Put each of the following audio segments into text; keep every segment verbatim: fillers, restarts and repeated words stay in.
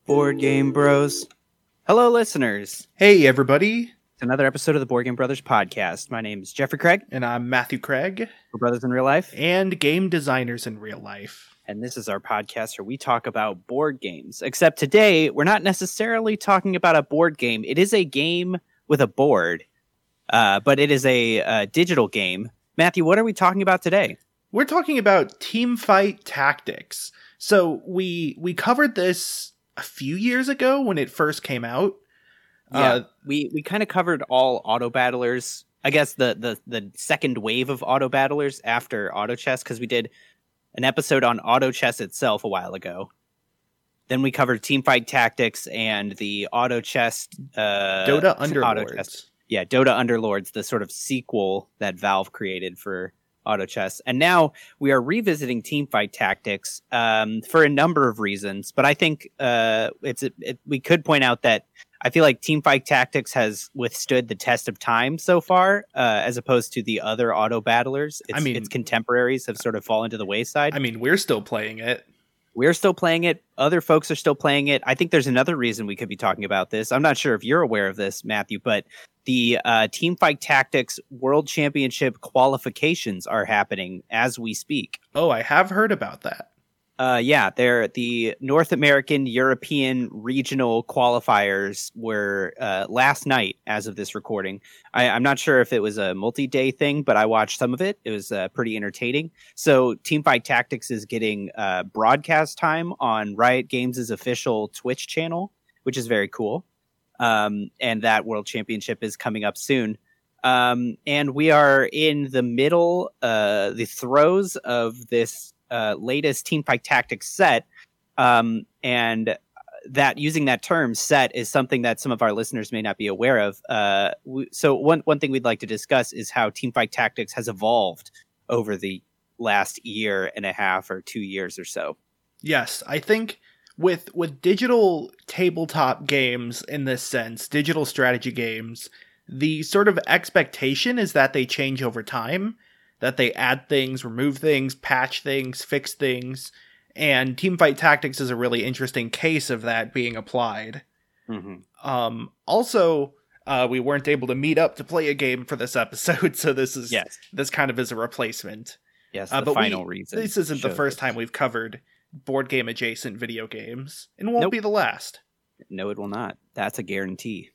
Board Game Bros. Hello, listeners. Hey, everybody. It's another episode of the Board Game Brothers podcast. My name is Jeffrey Craig. And I'm Matthew Craig. We're brothers in real life. And game designers in real life. And this is our podcast where we talk about board games. Except today, we're not necessarily talking about a board game. It is a game with a board, uh, but it is a, a digital game. Matthew, what are we talking about today? We're talking about Teamfight Tactics. So we we covered this a few years ago when it first came out. Yeah, uh, we, we kind of covered all auto battlers. I guess the, the, the second wave of auto battlers after Auto Chess, because we did an episode on Auto Chess itself a while ago. Then we covered Teamfight Tactics and the Auto Chess... Uh, Dota Underlords. Chess. Yeah, Dota Underlords, the sort of sequel that Valve created for Auto Chess. And now we are revisiting Teamfight Tactics um, for a number of reasons. But I think uh, it's it, we could point out that I feel like Teamfight Tactics has withstood the test of time so far, uh, as opposed to the other auto battlers. Its, I mean, its contemporaries have sort of fallen to the wayside. I mean, we're still playing it. We're still playing it. Other folks are still playing it. I think there's another reason we could be talking about this. I'm not sure if you're aware of this, Matthew, but the uh, Teamfight Tactics World Championship qualifications are happening as we speak. Oh, I have heard about that. Uh, yeah, they're the North American, European regional qualifiers were uh, last night as of this recording. I, I'm not sure if it was a multi-day thing, but I watched some of it. It was uh, pretty entertaining. So Teamfight Tactics is getting uh, broadcast time on Riot Games' official Twitch channel, which is very cool. Um, and that World Championship is coming up soon. Um, and we are in the middle, uh, the throes of this Uh, latest Teamfight Tactics set, um, and that using that term set is something that some of our listeners may not be aware of. Uh, we, so one one thing we'd like to discuss is how Teamfight Tactics has evolved over the last year and a half or two years or so. Yes, I think with with digital tabletop games in this sense, digital strategy games, the sort of expectation is that they change over time. That they add things, remove things, patch things, fix things. And Teamfight Tactics is a really interesting case of that being applied. Mm-hmm. Um, also, uh, we weren't able to meet up to play a game for this episode, so this is yes. this kind of is a replacement. Yes, uh, the but final we, reason. This isn't the first it. time we've covered board game adjacent video games, and won't nope. be the last. No, it will not. That's a guarantee.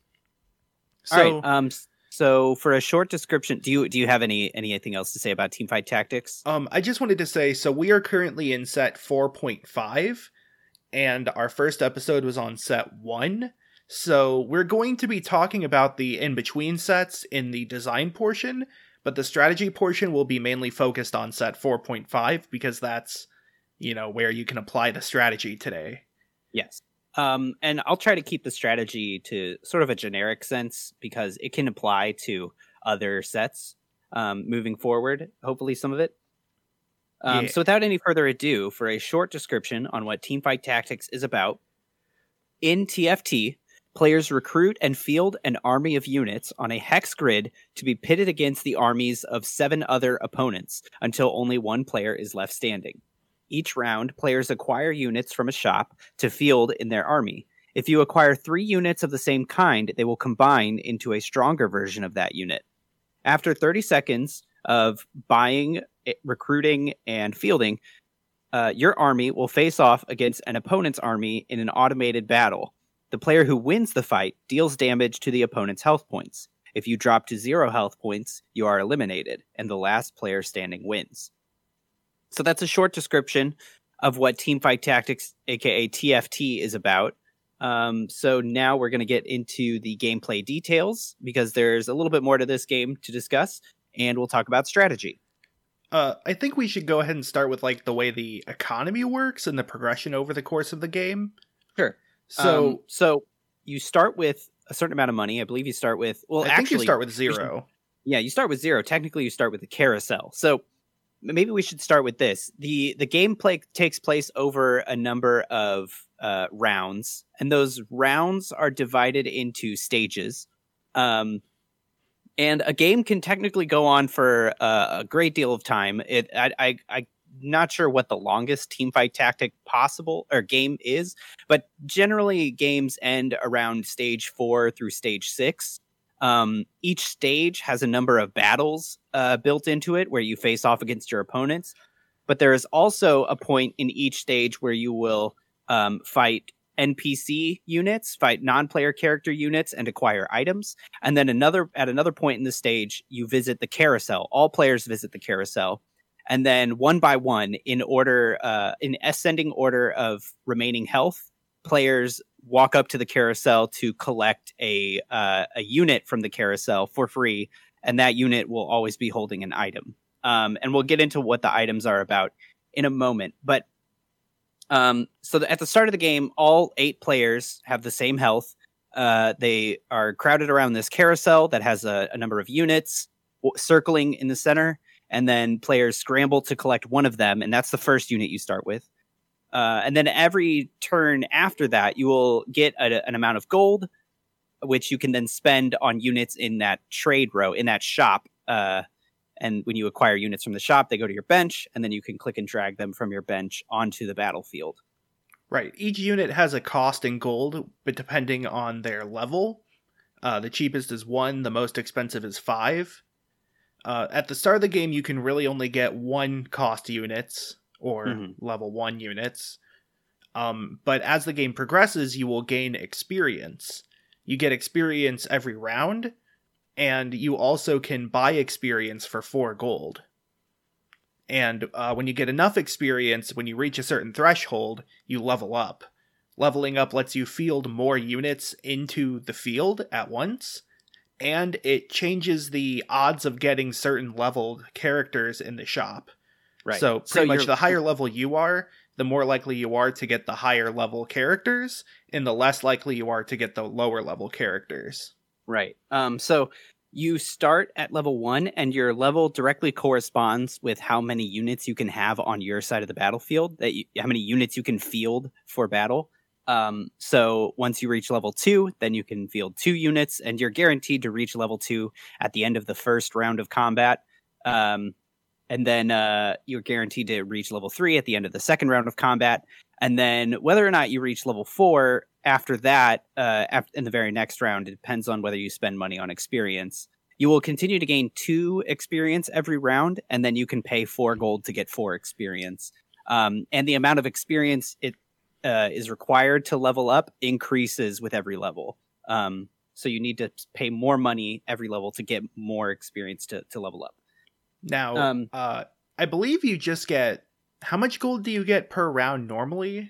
So, All right, um... So, for a short description, do you do you have any anything else to say about Teamfight Tactics? Um, I just wanted to say, so we are currently in set four point five, and our first episode was on set one. So we're going to be talking about the in-between sets in the design portion, but the strategy portion will be mainly focused on set four point five, because that's, you know, where you can apply the strategy today. Yes. Um, and I'll try to keep the strategy to sort of a generic sense because it can apply to other sets um, moving forward, hopefully some of it. Um, yeah. So without any further ado, for a short description on what Teamfight Tactics is about, in T F T, players recruit and field an army of units on a hex grid to be pitted against the armies of seven other opponents until only one player is left standing. Each round, players acquire units from a shop to field in their army. If you acquire three units of the same kind, they will combine into a stronger version of that unit. After thirty seconds of buying, recruiting, and fielding, uh, your army will face off against an opponent's army in an automated battle. The player who wins the fight deals damage to the opponent's health points. If you drop to zero health points, you are eliminated, and the last player standing wins. So that's a short description of what Teamfight Tactics, aka T F T, is about. Um, so now we're going to get into the gameplay details because there's a little bit more to this game to discuss, and we'll talk about strategy. Uh, I think we should go ahead and start with like the way the economy works and the progression over the course of the game. Sure. So, um, so you start with a certain amount of money. I believe you start with well, I actually, think you start with zero. You should, yeah, you start with zero. Technically, you start with the carousel. So. Maybe we should start with this. The the gameplay takes place over a number of uh, rounds, and those rounds are divided into stages. Um, and a game can technically go on for uh, a great deal of time. It I, I, I not sure what the longest teamfight tactic possible or game is, but generally games end around stage four through stage six. Um, each stage has a number of battles uh, built into it where you face off against your opponents. But there is also a point in each stage where you will um, fight N P C units, fight non-player character units, and acquire items. And then another at another point in the stage, you visit the carousel. All players visit the carousel. And then one by one, in order, uh, in ascending order of remaining health, players walk up to the carousel to collect a uh, a unit from the carousel for free, and that unit will always be holding an item. Um, and we'll get into what the items are about in a moment. But um, so the, at the start of the game, all eight players have the same health. Uh, they are crowded around this carousel that has a, a number of units w- circling in the center. And then players scramble to collect one of them. And that's the first unit you start with. Uh, and then every turn after that, you will get a, an amount of gold, which you can then spend on units in that trade row, in that shop. Uh, and when you acquire units from the shop, they go to your bench, and then you can click and drag them from your bench onto the battlefield. Right. Each unit has a cost in gold, but depending on their level, uh, the cheapest is one, the most expensive is five. Uh, at the start of the game, you can really only get one cost units, or mm-hmm. level one units. Um, but as the game progresses, you will gain experience. You get experience every round, and you also can buy experience for four gold. And uh, when you get enough experience, when you reach a certain threshold, you level up. Leveling up lets you field more units into the field at once, and it changes the odds of getting certain leveled characters in the shop. Right. So pretty so much the higher level you are, the more likely you are to get the higher level characters, and the less likely you are to get the lower level characters. Right. Um. So you start at level one, and your level directly corresponds with how many units you can have on your side of the battlefield, that you, how many units you can field for battle. Um, so once you reach level two, then you can field two units, and you're guaranteed to reach level two at the end of the first round of combat. Um, and then uh, you're guaranteed to reach level three at the end of the second round of combat. And then whether or not you reach level four after that, uh, after, in the very next round, it depends on whether you spend money on experience. You will continue to gain two experience every round, and then you can pay four gold to get four experience. Um, and the amount of experience it Uh, is required to level up increases with every level. Um, so you need to pay more money every level to get more experience to, to level up. Now, um, uh, I believe you just get... How much gold do you get per round normally?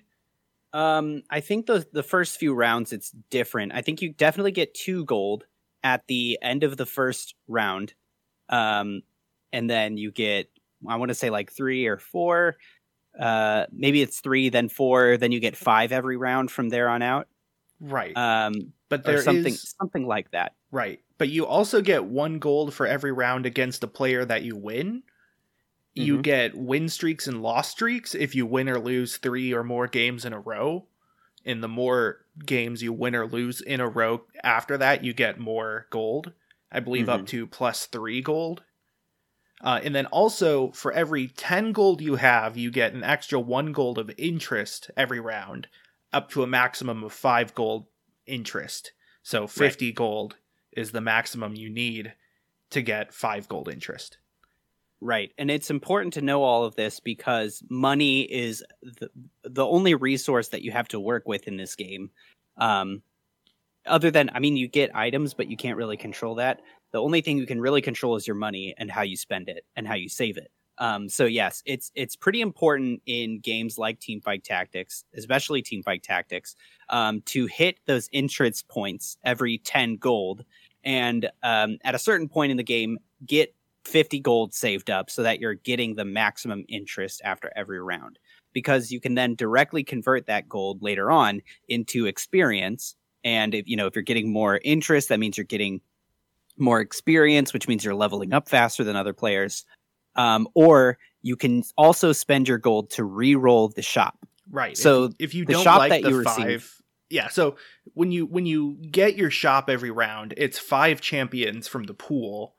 Um, I think the, the first few rounds, it's different. I think you definitely get two gold at the end of the first round. Um, and then you get, I want to say like three or four... Uh, maybe it's three, then four, then you get five every round from there on out. Right. Um, but there's something is... something like that. Right. But you also get one gold for every round against a player that you win. Mm-hmm. You get win streaks and loss streaks if you win or lose three or more games in a row. And the more games you win or lose in a row after that, you get more gold. I believe mm-hmm. up to plus three gold. Uh, and then also, for every ten gold you have, you get an extra one gold of interest every round, up to a maximum of five gold interest. So fifty right. gold is the maximum you need to get five gold interest. Right. And it's important to know all of this because money is the, the only resource that you have to work with in this game. Um, other than, I mean, you get items, but you can't really control that. The only thing you can really control is your money and how you spend it and how you save it. Um, so yes, it's it's pretty important in games like Teamfight Tactics, especially Teamfight Tactics, um, to hit those interest points every ten gold. And um, at a certain point in the game, get fifty gold saved up so that you're getting the maximum interest after every round. Because you can then directly convert that gold later on into experience. And if you know if you're getting more interest, that means you're getting more experience, which means you're leveling up faster than other players. Um, or you can also spend your gold to re-roll the shop. Right. So if, if you the don't shop like that the you five, receive, yeah. So when you when you get your shop every round, it's five champions from the pool.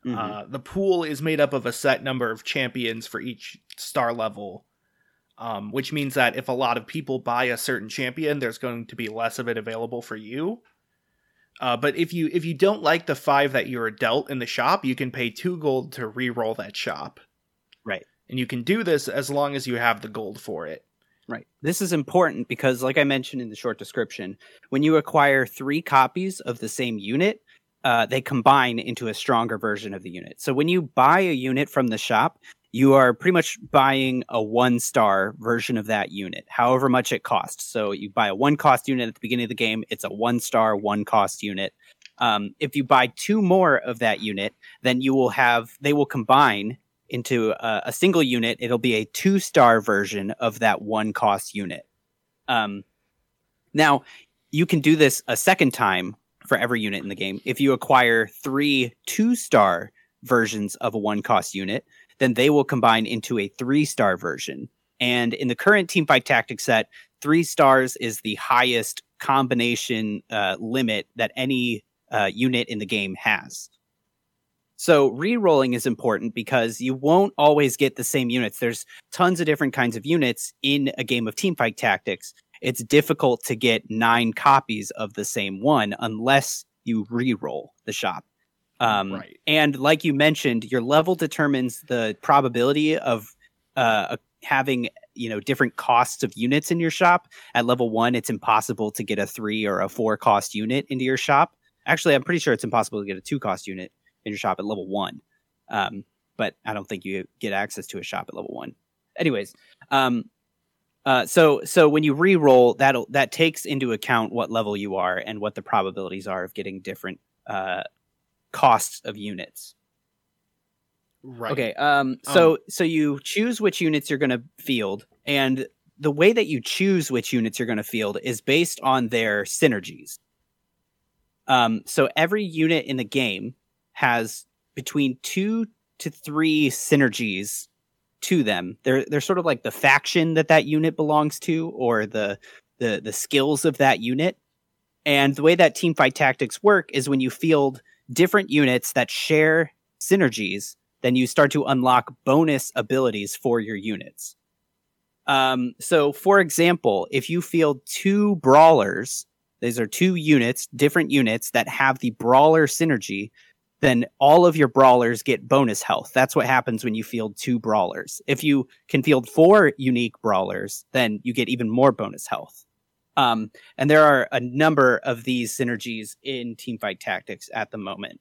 Mm-hmm. Uh, the pool is made up of a set number of champions for each star level, um, which means that if a lot of people buy a certain champion, there's going to be less of it available for you. Uh, but if you if you don't like the five that you're dealt in the shop, you can pay two gold to re-roll that shop. Right. And you can do this as long as you have the gold for it. Right. This is important because, like I mentioned in the short description, when you acquire three copies of the same unit, uh, they combine into a stronger version of the unit. So when you buy a unit from the shop, you are pretty much buying a one-star version of that unit, however much it costs. So you buy a one-cost unit at the beginning of the game, it's a one-star, one-cost unit. Um, if you buy two more of that unit, then you will have, they will combine into a, a single unit. It'll be a two-star version of that one-cost unit. Um, now, you can do this a second time for every unit in the game. If you acquire three two-star versions of a one-cost unit, then they will combine into a three-star version. And in the current Teamfight Tactics set, three stars is the highest combination uh, limit that any uh, unit in the game has. So re-rolling is important because you won't always get the same units. There's tons of different kinds of units in a game of Teamfight Tactics. It's difficult to get nine copies of the same one unless you re-roll the shop. Um, right. And like you mentioned, your level determines the probability of uh, having, you know, different costs of units in your shop. At level one, it's impossible to get a three or a four cost unit into your shop. Actually, I'm pretty sure it's impossible to get a two cost unit in your shop at level one. Um, but I don't think you get access to a shop at level one. Anyways, um, uh, so so when you re-roll, that that takes into account what level you are and what the probabilities are of getting different uh, costs of units. Right. Okay. Um. So um, so you choose which units you're going to field, and the way that you choose which units you're going to field is based on their synergies. Um. So every unit in the game has between two to three synergies to them. They're they're sort of like the faction that that unit belongs to, or the the the skills of that unit. And the way that Teamfight Tactics work is when you field different units that share synergies, then you start to unlock bonus abilities for your units. Um, so, for example, if you field two brawlers, these are two units, different units that have the brawler synergy, then all of your brawlers get bonus health. That's what happens when you field two brawlers. If you can field four unique brawlers, then you get even more bonus health. Um, and there are a number of these synergies in Teamfight Tactics at the moment.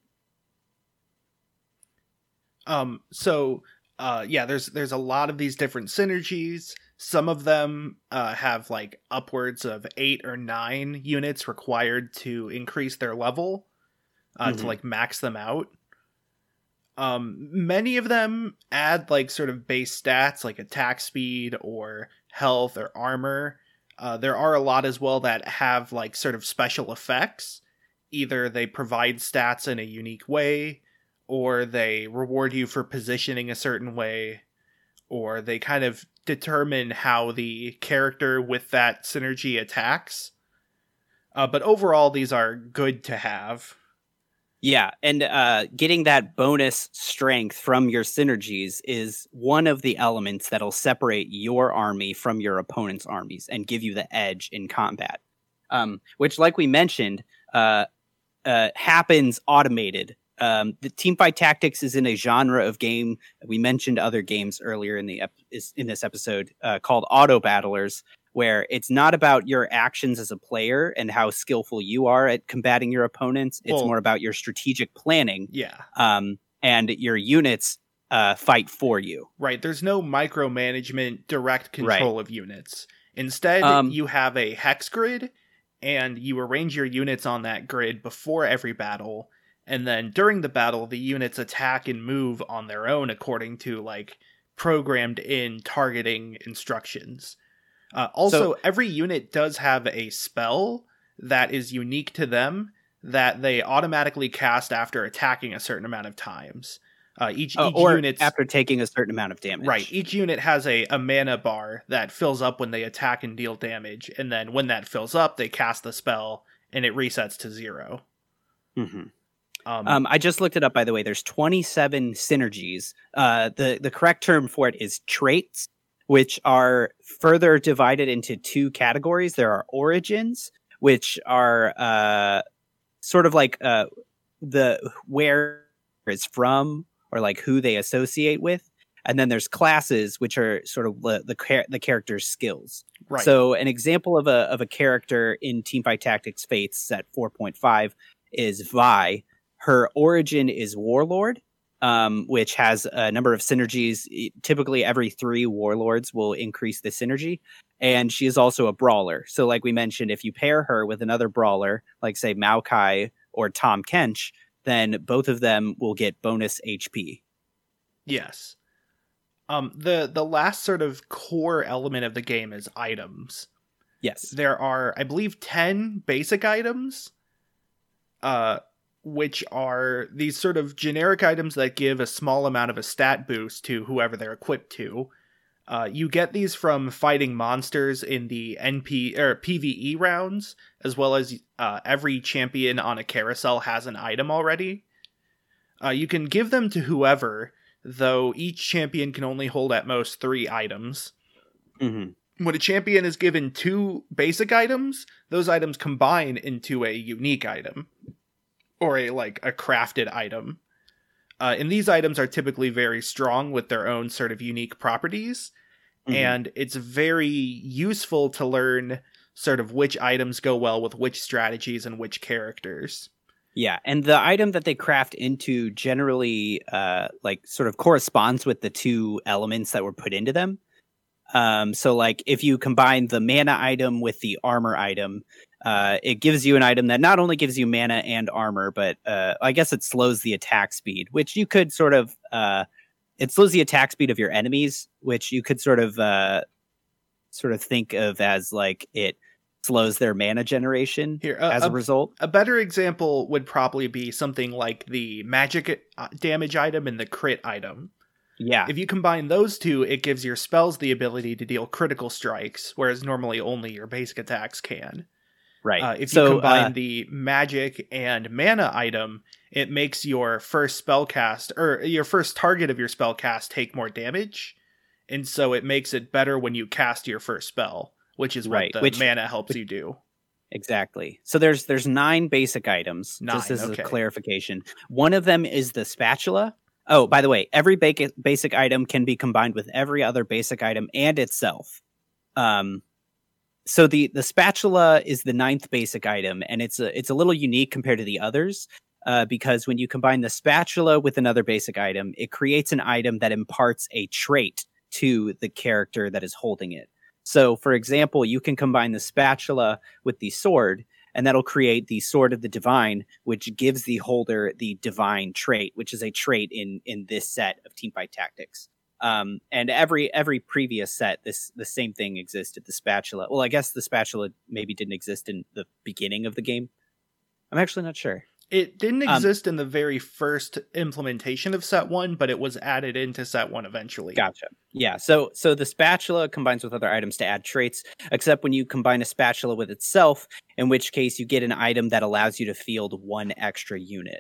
Um, so, uh, yeah, there's there's a lot of these different synergies. Some of them uh, have like upwards of eight or nine units required to increase their level. Uh, mm-hmm. To like max them out. Um, many of them add like sort of base stats like attack speed or health or armor. Uh, there are a lot as well that have like sort of special effects. Either they provide stats in a unique way, or they reward you for positioning a certain way, or they kind of determine how the character with that synergy attacks. Uh, but overall, these are good to have. Yeah, and uh, getting that bonus strength from your synergies is one of the elements that'll separate your army from your opponent's armies and give you the edge in combat. Um, which, like we mentioned, uh, uh, happens automated. Um, the Teamfight Tactics is in a genre of game. We mentioned other games earlier in the ep- in this episode uh, called Auto Battlers, where it's not about your actions as a player and how skillful you are at combating your opponents. It's well, more about your strategic planning. Yeah. Um, and your units uh, fight for you. Right. There's no micromanagement, direct control right. of units. Instead, um, you have a hex grid, and you arrange your units on that grid before every battle. And then during the battle, the units attack and move on their own according to, like, programmed in targeting instructions. Uh, also, so, every unit does have a spell that is unique to them that they automatically cast after attacking a certain amount of times. Uh, each uh, each or unit after taking a certain amount of damage. Right. Each unit has a, a mana bar that fills up when they attack and deal damage, and then when that fills up, they cast the spell, and it resets to zero. Mm-hmm. Um, Um, I just looked it up, by the way. There's twenty-seven synergies. Uh, the, the correct term for it is traits, which are further divided into two categories. There are origins, which are uh, sort of like uh, the where it's from or like who they associate with. And then there's classes, which are sort of the the, char- the character's skills. right. So an example of a of a character in Teamfight Tactics Fates set four point five is Vi. Her origin is Warlord, um, which has a number of synergies. Typically, every three Warlords will increase the synergy. And she is also a brawler. So like we mentioned, if you pair her with another brawler, like say Maokai or Tahm Kench, then both of them will get bonus H P. Yes. Um, the, the last sort of core element of the game is items. Yes. There are, I believe, ten basic items, uh, which are these sort of generic items that give a small amount of a stat boost to whoever they're equipped to. Uh, you get these from fighting monsters in the N P or PvE rounds, as well as uh, every champion on a carousel has an item already. Uh, you can give them to whoever, though each champion can only hold at most three items. Mm-hmm. When a champion is given two basic items, those items combine into a unique item. Or a like a crafted item. Uh, and these items are typically very strong with their own sort of unique properties. Mm-hmm. And it's very useful to learn sort of which items go well with which strategies and which characters. Yeah, and the item that they craft into generally uh, like sort of corresponds with the two elements that were put into them. Um, so like if you combine the mana item with the armor item, uh, it gives you an item that not only gives you mana and armor, but uh, I guess it slows the attack speed, which you could sort of uh, it slows the attack speed of your enemies, which you could sort of uh, sort of think of as like it slows their mana generation Here, uh, as a, a result. A better example would probably be something like the magic damage item and the crit item. Yeah. If you combine those two, it gives your spells the ability to deal critical strikes, whereas normally only your basic attacks can. Right. Uh, if so, you combine uh, the magic and mana item, it makes your first spell cast, or your first target of your spell cast take more damage. And so it makes it better when you cast your first spell, which is what right. the which, mana helps which, you do. Exactly. So there's there's nine basic items, nine, just as okay. a clarification. One of them is the spatula. Oh, by the way, every basic basic item can be combined with every other basic item and itself. Um, so the the spatula is the ninth basic item, and it's a it's a little unique compared to the others uh, because when you combine the spatula with another basic item, it creates an item that imparts a trait to the character that is holding it. So, for example, you can combine the spatula with the sword, and that'll create the Sword of the Divine, which gives the holder the Divine trait, which is a trait in in this set of Teamfight Tactics. Um, and every every previous set, this the same thing existed. The spatula. Well, I guess the spatula maybe didn't exist in the beginning of the game. I'm actually not sure. It didn't Um, exist in the very first implementation of set one, but it was added into set one eventually. Gotcha. Yeah. So so the spatula combines with other items to add traits, except when you combine a spatula with itself, in which case you get an item that allows you to field one extra unit.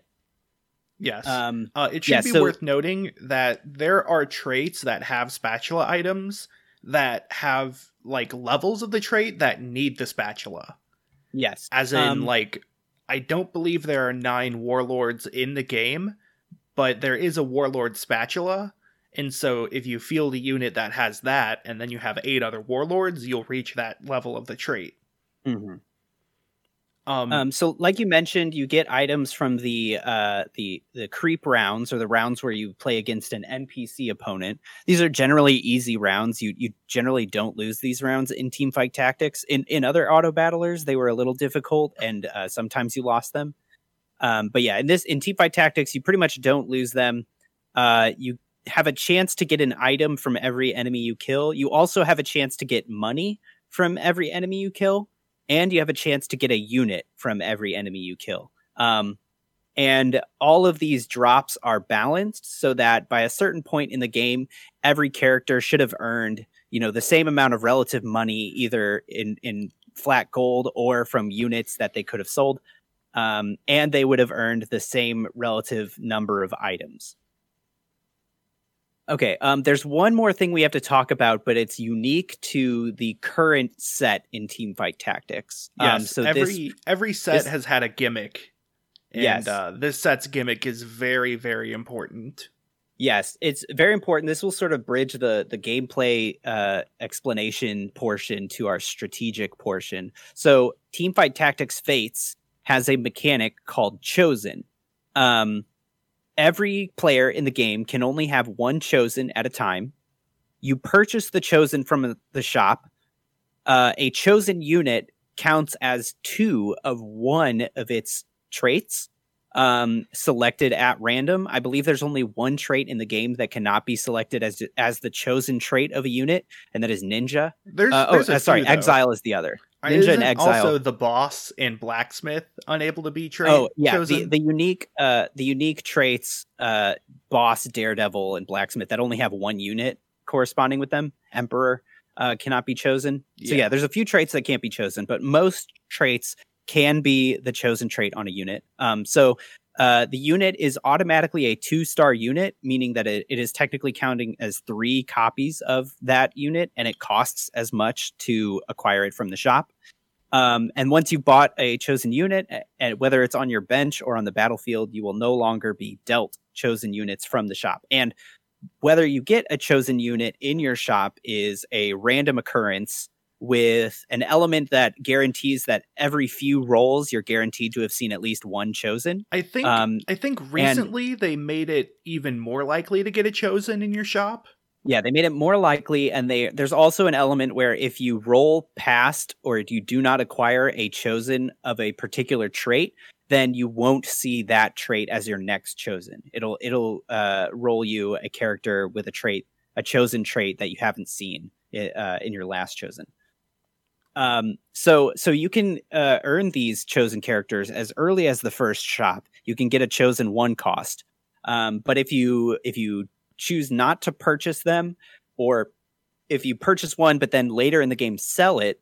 Yes. Um, uh, it should yeah, be so, worth noting that there are traits that have spatula items that have like levels of the trait that need the spatula. Yes. As in, um, like, I don't believe there are nine warlords in the game, but there is a warlord spatula. And so if you field a unit that has that, and then you have eight other warlords, you'll reach that level of the trait. Mm-hmm. Um, Um, so, like you mentioned, you get items from the uh, the the creep rounds, or the rounds where you play against an N P C opponent. These are generally easy rounds. You you generally don't lose these rounds in Teamfight Tactics. In in other auto battlers, they were a little difficult, and uh, sometimes you lost them. Um, but yeah, in this in Teamfight Tactics, you pretty much don't lose them. Uh, you have a chance to get an item from every enemy you kill. You also have a chance to get money from every enemy you kill. And you have a chance to get a unit from every enemy you kill. Um, and all of these drops are balanced so that by a certain point in the game, every character should have earned, you know, the same amount of relative money, either in, in flat gold or from units that they could have sold. Um, and they would have earned the same relative number of items. Okay, um, there's one more thing we have to talk about, but it's unique to the current set in Teamfight Tactics. Yes, um, so every this, every set this, has had a gimmick, and yes. uh, this set's gimmick is very, very important. Yes, it's very important. This will sort of bridge the the gameplay uh, explanation portion to our strategic portion. So, Teamfight Tactics Fates has a mechanic called Chosen. Um, every player in the game can only have one Chosen at a time. You purchase the Chosen from the shop. Uh, a Chosen unit counts as two of one of its traits. Um, selected at random. I believe there's only one trait in the game that cannot be selected as as the chosen trait of a unit, and that is Ninja. There's, uh, there's oh, a uh, sorry, few, though. Exile is the other. Ninja Isn't and Exile. Also, the boss and Blacksmith unable to be tra- oh yeah, chosen. the the unique uh the unique traits, uh, Boss, Daredevil, and Blacksmith that only have one unit corresponding with them. Emperor uh cannot be chosen. So yeah. yeah, there's a few traits that can't be chosen, but most traits can be the chosen trait on a unit. Um, so uh, the unit is automatically a two-star unit, meaning that it, it is technically counting as three copies of that unit, and it costs as much to acquire it from the shop. Um, and once you've bought a chosen unit, and whether it's on your bench or on the battlefield, you will no longer be dealt chosen units from the shop. And whether you get a chosen unit in your shop is a random occurrence with an element that guarantees that every few rolls you're guaranteed to have seen at least one chosen. I think um, I think recently and, they made it even more likely to get a chosen in your shop. Yeah, they made it more likely, and they there's also an element where if you roll past or you do not acquire a chosen of a particular trait, then you won't see that trait as your next chosen. It'll it'll uh, roll you a character with a trait, a chosen trait that you haven't seen uh, in your last chosen. Um, so, so you can, uh, earn these chosen characters as early as the first shop. You can get a chosen one cost. Um, but if you, if you choose not to purchase them, or if you purchase one, but then later in the game sell it,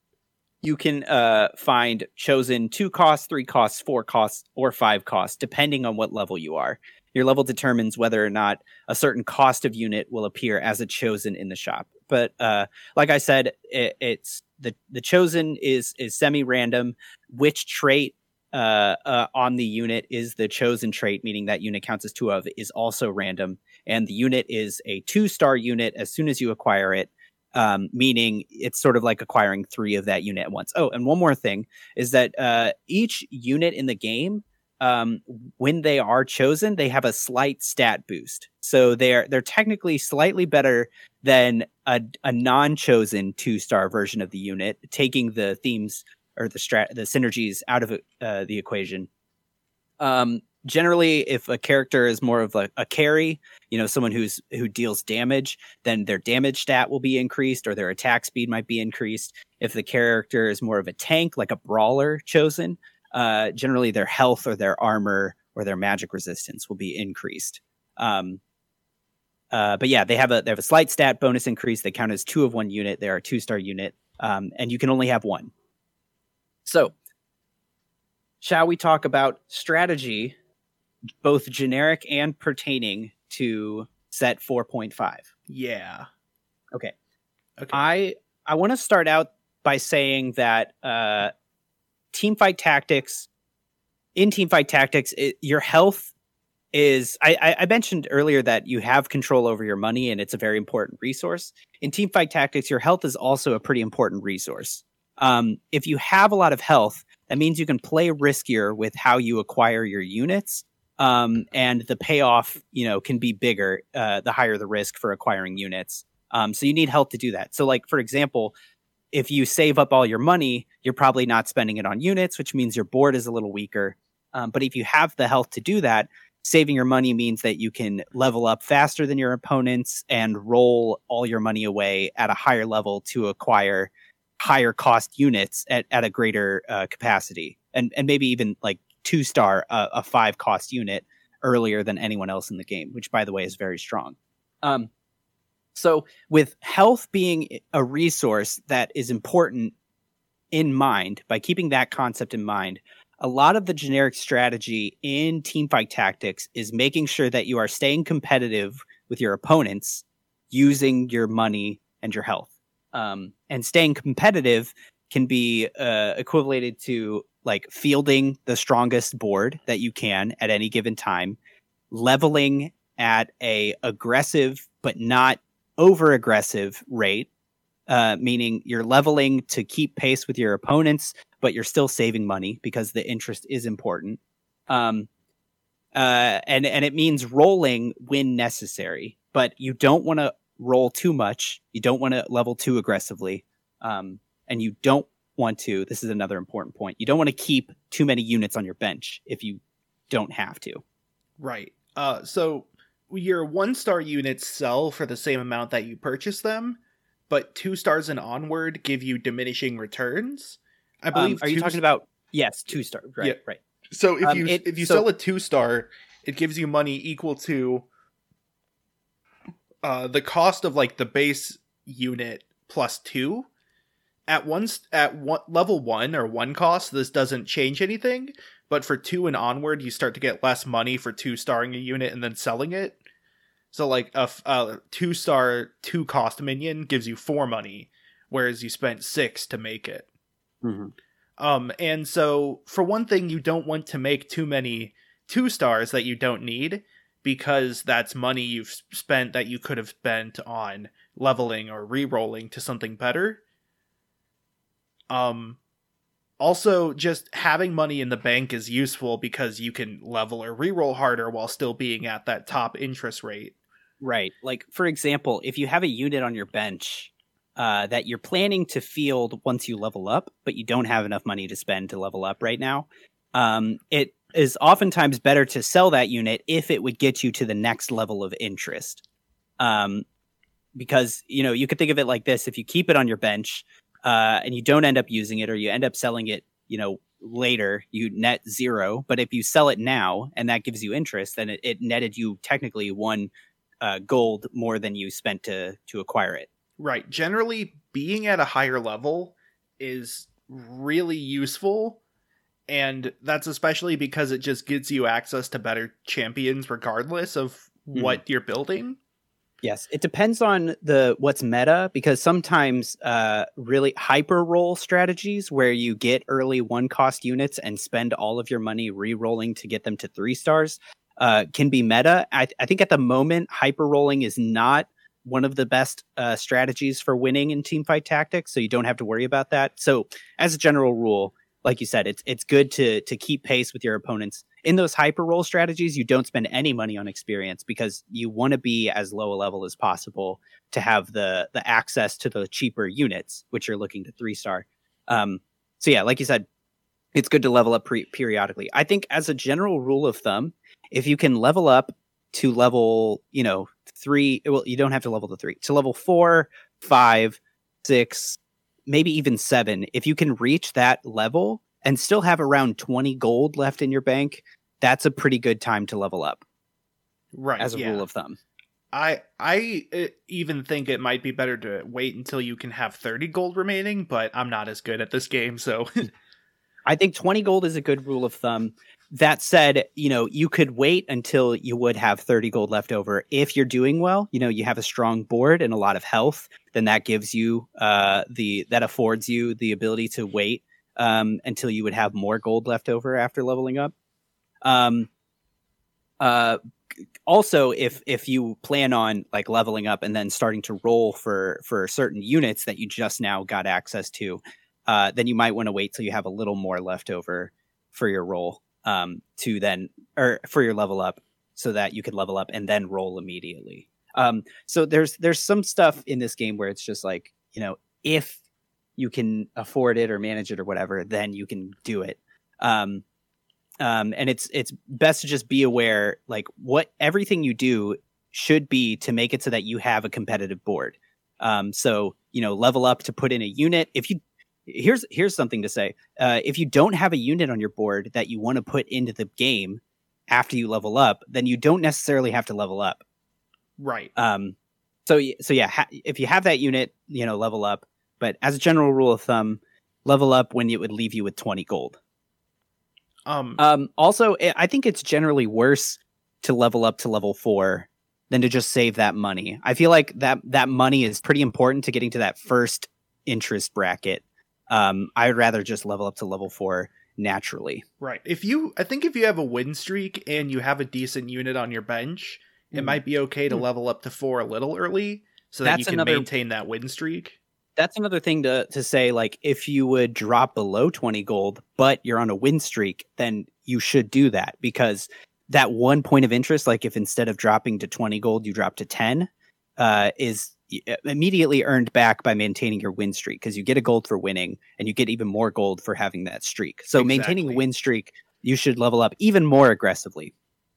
you can, uh, find chosen two costs, three costs, four costs, or five costs, depending on what level you are. Your level determines whether or not a certain cost of unit will appear as a chosen in the shop. But uh, like I said, it, it's the the chosen is is semi-random. Which trait uh, uh, on the unit is the chosen trait, meaning that unit counts as two of, is also random. And the unit is a two-star unit as soon as you acquire it, um, meaning it's sort of like acquiring three of that unit at once. Oh, and one more thing is that uh, each unit in the game, Um, when they are chosen, they have a slight stat boost. So they're they're technically slightly better than a, a non-chosen two-star version of the unit, taking the themes or the strat the synergies out of uh, the equation. Um, generally, if a character is more of a, a carry, you know, someone who's who deals damage, then their damage stat will be increased, or their attack speed might be increased. If the character is more of a tank, like a brawler chosen, Uh, generally their health or their armor or their magic resistance will be increased. Um, uh, but yeah, they have a they have a slight stat bonus increase. They count as two of one unit. They are a two star unit, um, and you can only have one. So, shall we talk about strategy, both generic and pertaining to set four point five? Yeah. Okay. Okay. I I want to start out by saying that. Uh, Teamfight Tactics, in Teamfight Tactics, it, your health is, I, I mentioned earlier that you have control over your money and it's a very important resource. In Teamfight Tactics, your health is also a pretty important resource. Um, if you have a lot of health, that means you can play riskier with how you acquire your units, um, and the payoff, you know, can be bigger uh, the higher the risk for acquiring units. Um, so you need health to do that. So like, for example, if you save up all your money, you're probably not spending it on units, which means your board is a little weaker. Um, but if you have the health to do that, saving your money means that you can level up faster than your opponents and roll all your money away at a higher level to acquire higher cost units at, at a greater uh, capacity. And and maybe even like two star, uh, a five cost unit earlier than anyone else in the game, which by the way is very strong. Um, So with health being a resource that is important in mind, by keeping that concept in mind, a lot of the generic strategy in Teamfight Tactics is making sure that you are staying competitive with your opponents using your money and your health. Um, and staying competitive can be uh, equated to like fielding the strongest board that you can at any given time, leveling at a aggressive but not over aggressive rate, uh, meaning you're leveling to keep pace with your opponents, but you're still saving money because the interest is important. Um, uh, and and it means rolling when necessary, but you don't want to roll too much. You don't want to level too aggressively. Um, and you don't want to, this is another important point, you don't want to keep too many units on your bench if you don't have to. Right. Uh, so your one-star units sell for the same amount that you purchase them, but two stars and onward give you diminishing returns. I believe. Um, are you talking st- about, yes, two star, right, yeah. right. So if um, you it, if you so, sell a two-star, it gives you money equal to uh, the cost of like the base unit plus two. At one at one level one or one cost, this doesn't change anything. But for two and onward, you start to get less money for two starring a unit and then selling it. So like a, a two star two cost minion gives you four money, whereas you spent six to make it. Mm-hmm. Um, and so for one thing, you don't want to make too many two stars that you don't need, because that's money you've spent that you could have spent on leveling or re-rolling to something better. Um, also, just having money in the bank is useful because you can level or reroll harder while still being at that top interest rate. Right. Like, for example, if you have a unit on your bench uh, that you're planning to field once you level up, but you don't have enough money to spend to level up right now, um, it is oftentimes better to sell that unit if it would get you to the next level of interest. Um, because, you know, you could think of it like this. If you keep it on your bench, Uh, and you don't end up using it, or you end up selling it, you know, later, you net zero. But if you sell it now and that gives you interest, then it, it netted you technically one uh, gold more than you spent to to acquire it. Right. Generally, being at a higher level is really useful. And that's especially because it just gives you access to better champions regardless of mm-hmm. what you're building. Yes, it depends on the what's meta, because sometimes uh, really hyper roll strategies where you get early one cost units and spend all of your money re-rolling to get them to three stars uh, can be meta. I, I think at the moment, hyper rolling is not one of the best uh, strategies for winning in Teamfight Tactics, so you don't have to worry about that. So as a general rule, like you said, it's it's good to to keep pace with your opponents. In those hyper roll strategies, you don't spend any money on experience because you want to be as low a level as possible to have the the access to the cheaper units, which you're looking to three star. Um, so yeah, like you said, it's good to level up pre- periodically. I think as a general rule of thumb, if you can level up to level, you know, three, well, you don't have to level to three, to level four, five, six, maybe even seven. If you can reach that level and still have around twenty gold left in your bank, that's a pretty good time to level up. Right. As a yeah. rule of thumb. I I even think it might be better to wait until you can have thirty gold remaining, but I'm not as good at this game, so I think twenty gold is a good rule of thumb. That said, you know, you could wait until you would have thirty gold left over. If you're doing well, you know, you have a strong board and a lot of health, then that gives you uh, the, that affords you the ability to wait um, until you would have more gold left over after leveling up. Um, uh, also, if, if you plan on like leveling up and then starting to roll for, for certain units that you just now got access to, uh, then you might want to wait till you have a little more left over for your roll. Um, to then, or for your level up, so that you could level up and then roll immediately. Um, so there's there's some stuff in this game where it's just like, you know, if you can afford it or manage it or whatever, then you can do it. Um, um, and it's it's best to just be aware, like what everything you do should be to make it so that you have a competitive board. Um, so you know, level up to put in a unit. If you Here's here's something to say. Uh, if you don't have a unit on your board that you want to put into the game after you level up, then you don't necessarily have to level up. Right. Um. So so yeah, ha- if you have that unit, you know, level up. But as a general rule of thumb, level up when it would leave you with twenty gold. Um, Um, also, I I think it's generally worse to level up to level four than to just save that money. I feel like that that money is pretty important to getting to that first interest bracket. Um, I would rather just level up to level four naturally. right. If you, I think if you have a win streak and you have a decent unit on your bench, it Mm. might be okay to Mm. level up to four a little early so that That's you can another- maintain that win streak. That's another thing to to say. Like, if you would drop below twenty gold, but you're on a win streak, then you should do that, because that one point of interest, like if instead of dropping to twenty gold, you drop to ten, uh, is immediately earned back by maintaining your win streak, because you get a gold for winning and you get even more gold for having that streak. So maintaining a Exactly. win streak, you should level up even more aggressively.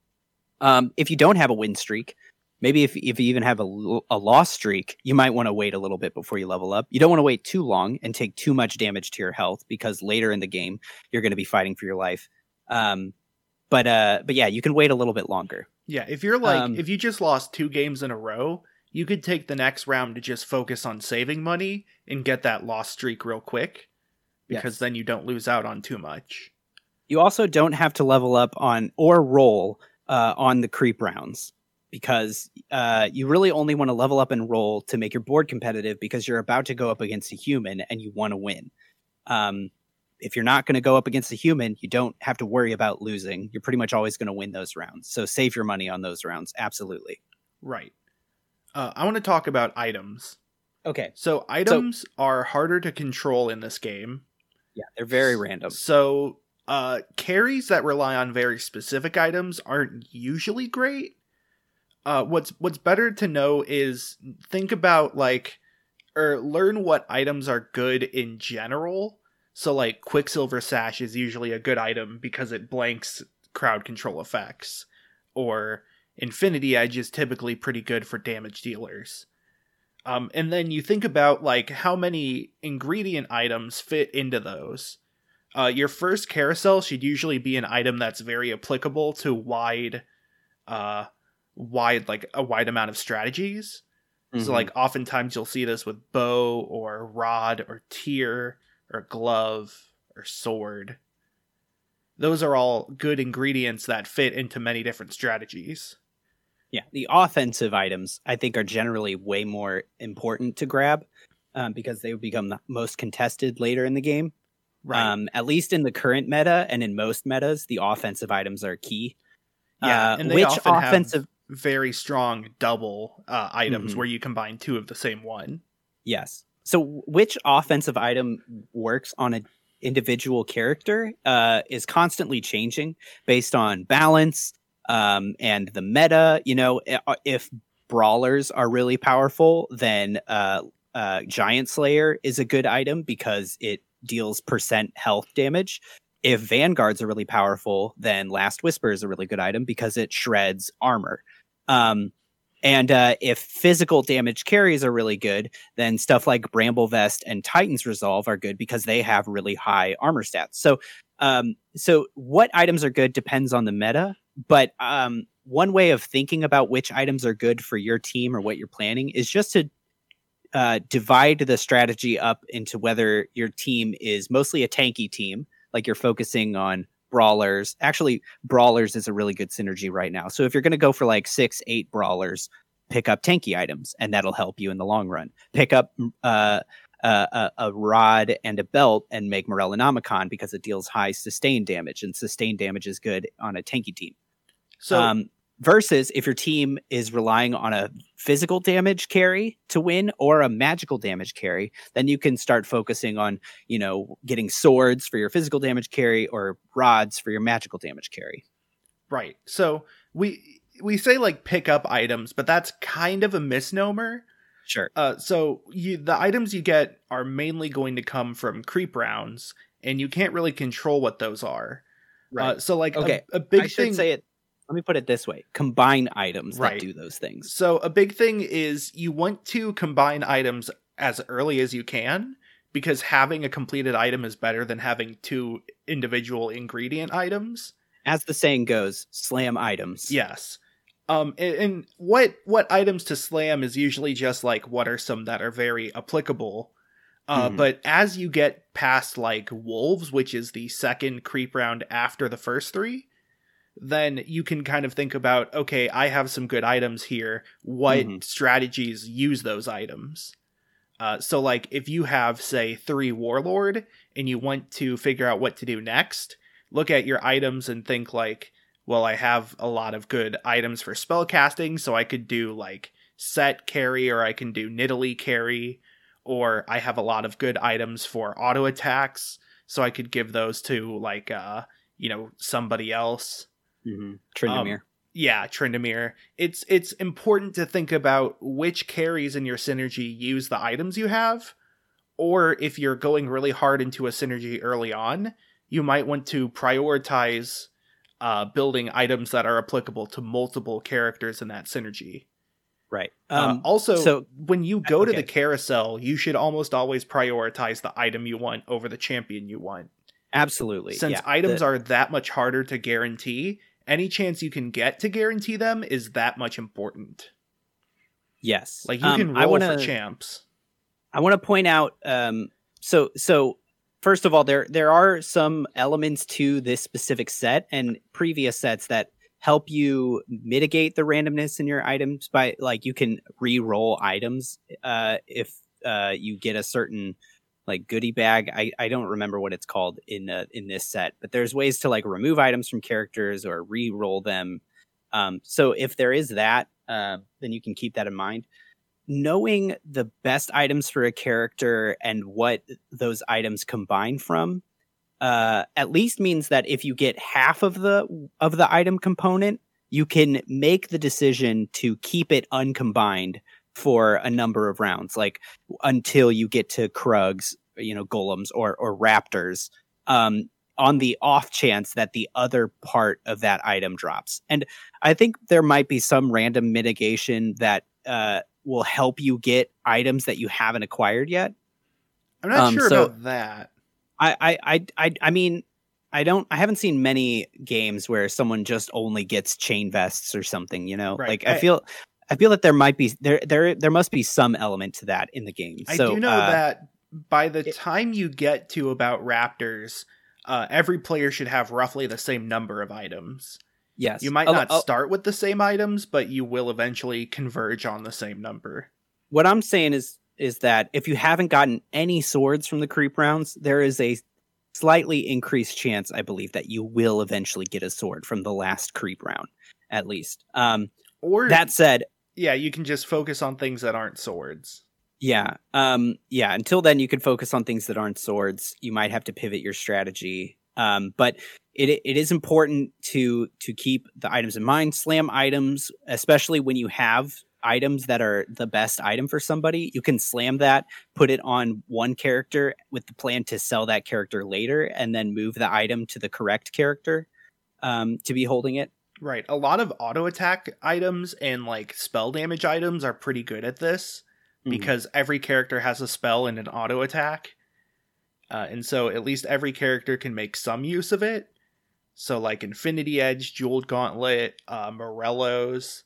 Um, if you don't have a win streak, maybe if, if you even have a, l- a loss streak, you might want to wait a little bit before you level up. You don't want to wait too long and take too much damage to your health, because later in the game, you're going to be fighting for your life. Um, but uh, but yeah, you can wait a little bit longer. Yeah, if you're like, Um, if you just lost two games in a row, you could take the next round to just focus on saving money and get that loss streak real quick, because Yes. then you don't lose out on too much. You also don't have to level up on or roll uh, on the creep rounds, because uh, you really only want to level up and roll to make your board competitive, because you're about to go up against a human and you want to win. Um, if you're not going to go up against a human, you don't have to worry about losing. You're pretty much always going to win those rounds. So save your money on those rounds. Absolutely. Right. Uh, I want to talk about items. Okay. So items are harder to control in this game. Yeah, they're very random. So uh, carries that rely on very specific items aren't usually great. Uh, what's what's better to know is think about like, or learn what items are good in general. So like Quicksilver Sash is usually a good item because it blanks crowd control effects, or Infinity Edge is typically pretty good for damage dealers. Um, and then you think about like how many ingredient items fit into those. Uh, your first carousel should usually be an item that's very applicable to wide, uh, wide like a wide amount of strategies. Mhm. So like oftentimes you'll see this with bow or rod or tier or glove or sword. Those are all good ingredients that fit into many different strategies. Yeah, the offensive items, I think, are generally way more important to grab, um, because they would become the most contested later in the game. Um, at least in the current meta and in most metas, the offensive items are key. yeah, Uh, and they which often offensive? have very strong double uh, items Mhm. where you combine two of the same one. Yes. So, which offensive item works on an individual character uh, is constantly changing based on balance um, and the meta. You know, i- if brawlers are really powerful, then uh, uh, Giant Slayer is a good item because it deals percent health damage. If Vanguards are really powerful, then Last Whisper is a really good item because it shreds armor. Um, and uh, if physical damage carries are really good, then stuff like Bramble Vest and Titan's Resolve are good because they have really high armor stats. So, um, so what items are good depends on the meta. But um, one way of thinking about which items are good for your team or what you're planning is just to uh, divide the strategy up into whether your team is mostly a tanky team, like you're focusing on brawlers. Actually, brawlers is a really good synergy right now. So if you're going to go for like six, eight brawlers, pick up tanky items, and that'll help you in the long run. Pick up uh, uh, a, a rod and a belt and make Morellonomicon because it deals high sustained damage, and sustained damage is good on a tanky team. So Um, versus if your team is relying on a physical damage carry to win or a magical damage carry, then you can start focusing on, you know, getting swords for your physical damage carry or rods for your magical damage carry. right. So we we say like pick up items, but that's kind of a misnomer. Sure. Uh, so you the items you get are mainly going to come from creep rounds, and you can't really control what those are. Uh, so like Okay. a, a big I should thing. say it. Let me put it this way: combine items Right. that do those things. So a big thing is you want to combine items as early as you can, because having a completed item is better than having two individual ingredient items. As the saying goes, slam items. Yes. Um, and, and what what items to slam is usually just like what are some that are very applicable. Uh, Mhm. But as you get past like wolves, which is the second creep round after the first three, then you can kind of think about, okay, I have some good items here. What Mhm. strategies use those items? Uh, so, like, if you have, say, three Warlord and you want to figure out what to do next, look at your items and think, like, well, I have a lot of good items for spell casting, so I could do, like, set carry, or I can do Nidalee carry, or I have a lot of good items for auto attacks, so I could give those to, like, uh, you know, somebody else. Mm-hmm. Tryndamere. Um, yeah, Tryndamere. It's it's important to think about which carries in your synergy use the items you have, or if you're going really hard into a synergy early on, you might want to prioritize uh, building items that are applicable to multiple characters in that synergy. Right. Uh, Um, also, so when you go to okay. the carousel, you should almost always prioritize the item you want over the champion you want. Absolutely. Since yeah. items the, are that much harder to guarantee, any chance you can get to guarantee them is that much important. Yes. Like, you um, can roll I wanna, for champs. I want to point out, um, so so first of all, there there are some elements to this specific set and previous sets that help you mitigate the randomness in your items by, like, you can re-roll items uh, if uh, you get a certain like goodie bag. I, I don't remember what it's called in uh, in this set, but there's ways to like remove items from characters or re-roll them. Um, so if there is that, uh, then you can keep that in mind. Knowing the best items for a character and what those items combine from, uh, at least means that if you get half of the of the item component, you can make the decision to keep it uncombined for a number of rounds, like until you get to Krugs, you know, golems or or raptors, um, on the off chance that the other part of that item drops. And I think there might be some random mitigation that uh, will help you get items that you haven't acquired yet. I'm not Um, sure so about that. I, I, I, I, I mean, I don't. I haven't seen many games where someone just only gets chain vests or something. You know, Right. like I, I- feel, I feel that there might be there, there, there must be some element to that in the game. I so, do know uh, that by the it- time you get to about Raptors, uh, every player should have roughly the same number of items. yes, You might Oh, not oh, start with the same items, but you will eventually converge on the same number. What I'm saying is, is that if you haven't gotten any swords from the creep rounds, there is a slightly increased chance, I believe, that you will eventually get a sword from the last creep round, at least. Um, Or that said, yeah, you can just focus on things that aren't swords. yeah, um, yeah. Until then, you can focus on things that aren't swords. You might have to pivot your strategy, um, but it it is important to to keep the items in mind. Slam items, especially when you have items that are the best item for somebody, you can slam that, put it on one character with the plan to sell that character later, and then move the item to the correct character um, to be holding it. Right. A lot of auto attack items and like spell damage items are pretty good at this Mhm. because every character has a spell and an auto attack. Uh, and so at least every character can make some use of it. So like Infinity Edge, Jeweled Gauntlet, uh, Morellos,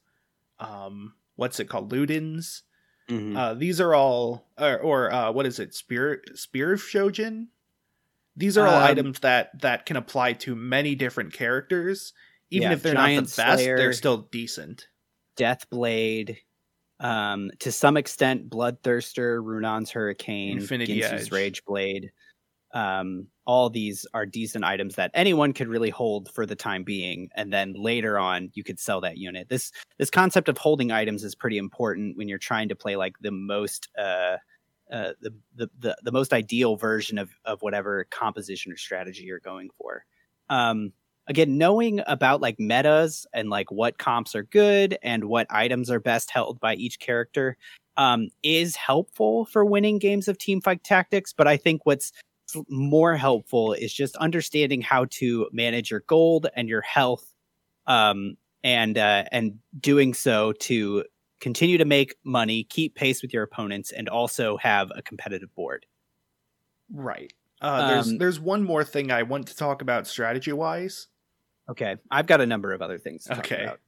um, what's it called? Ludens. Mhm. Uh, these are all, or, or uh, what is it? Spear, Spear of Shojin? These are all Um, items that, that can apply to many different characters. Even Yeah, if they're Giant not the best, Slayer. they're still decent. Deathblade, um, to some extent, Bloodthirster, Runon's Hurricane, Infinity Ginsu's Edge. Rageblade. Um, all these are decent items that anyone could really hold for the time being, and then later on you could sell that unit. This this concept of holding items is pretty important when you're trying to play like the most uh, uh, the, the the the most ideal version of of whatever composition or strategy you're going for. Um, again, knowing about like metas and like what comps are good and what items are best held by each character um, is helpful for winning games of Teamfight Tactics. But I think what's more helpful is just understanding how to manage your gold and your health, um, and uh, and doing so to continue to make money, keep pace with your opponents, and also have a competitive board. Right. Uh, there's Um, there's one more thing I want to talk about strategy wise. Okay, I've got a number of other things to Okay. talk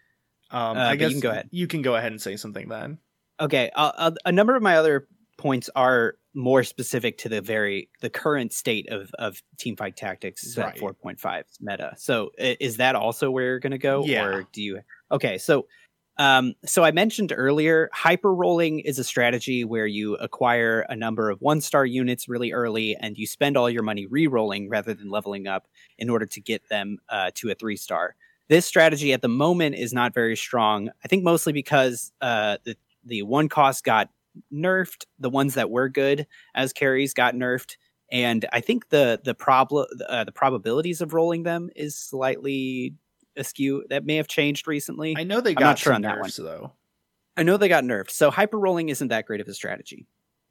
Um, Uh, I but guess you can go ahead. You can go ahead and say something then. about. Okay, uh, uh, a number of my other points are more specific to the very the current state of of Teamfight Tactics set Right. four point five meta. So i- is that also where you're going to go, Yeah. or do you? Okay, so um, so I mentioned earlier, hyper rolling is a strategy where you acquire a number of one star units really early, and you spend all your money re-rolling rather than leveling up in order to get them uh, to a three star. This strategy at the moment is not very strong. I think mostly because uh, the the one cost got nerfed. The ones that were good as carries got nerfed, and I think the the problem uh, the probabilities of rolling them is slightly askew. That may have changed recently. I know they I'm got not sure some on that nerfs, though. I know they got nerfed, so hyper rolling isn't that great of a strategy.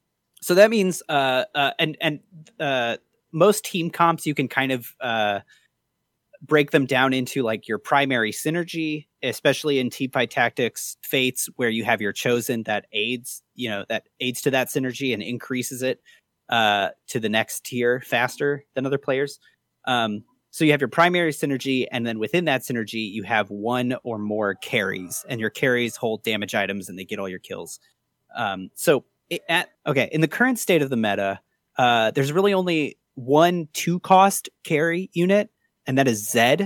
So that means, uh, uh and and uh, most team comps you can kind of uh break them down into like your primary synergy, especially in Teamfight Tactics Fates, where you have your chosen that aids, you know, that aids to that synergy and increases it uh, to the next tier faster than other players. Um, so you have your primary synergy, and then within that synergy, you have one or more carries, and your carries hold damage items, and they get all your kills. Um, so it, at okay, in the current state of the meta, uh, there's really only one two cost carry unit, and that is Zed.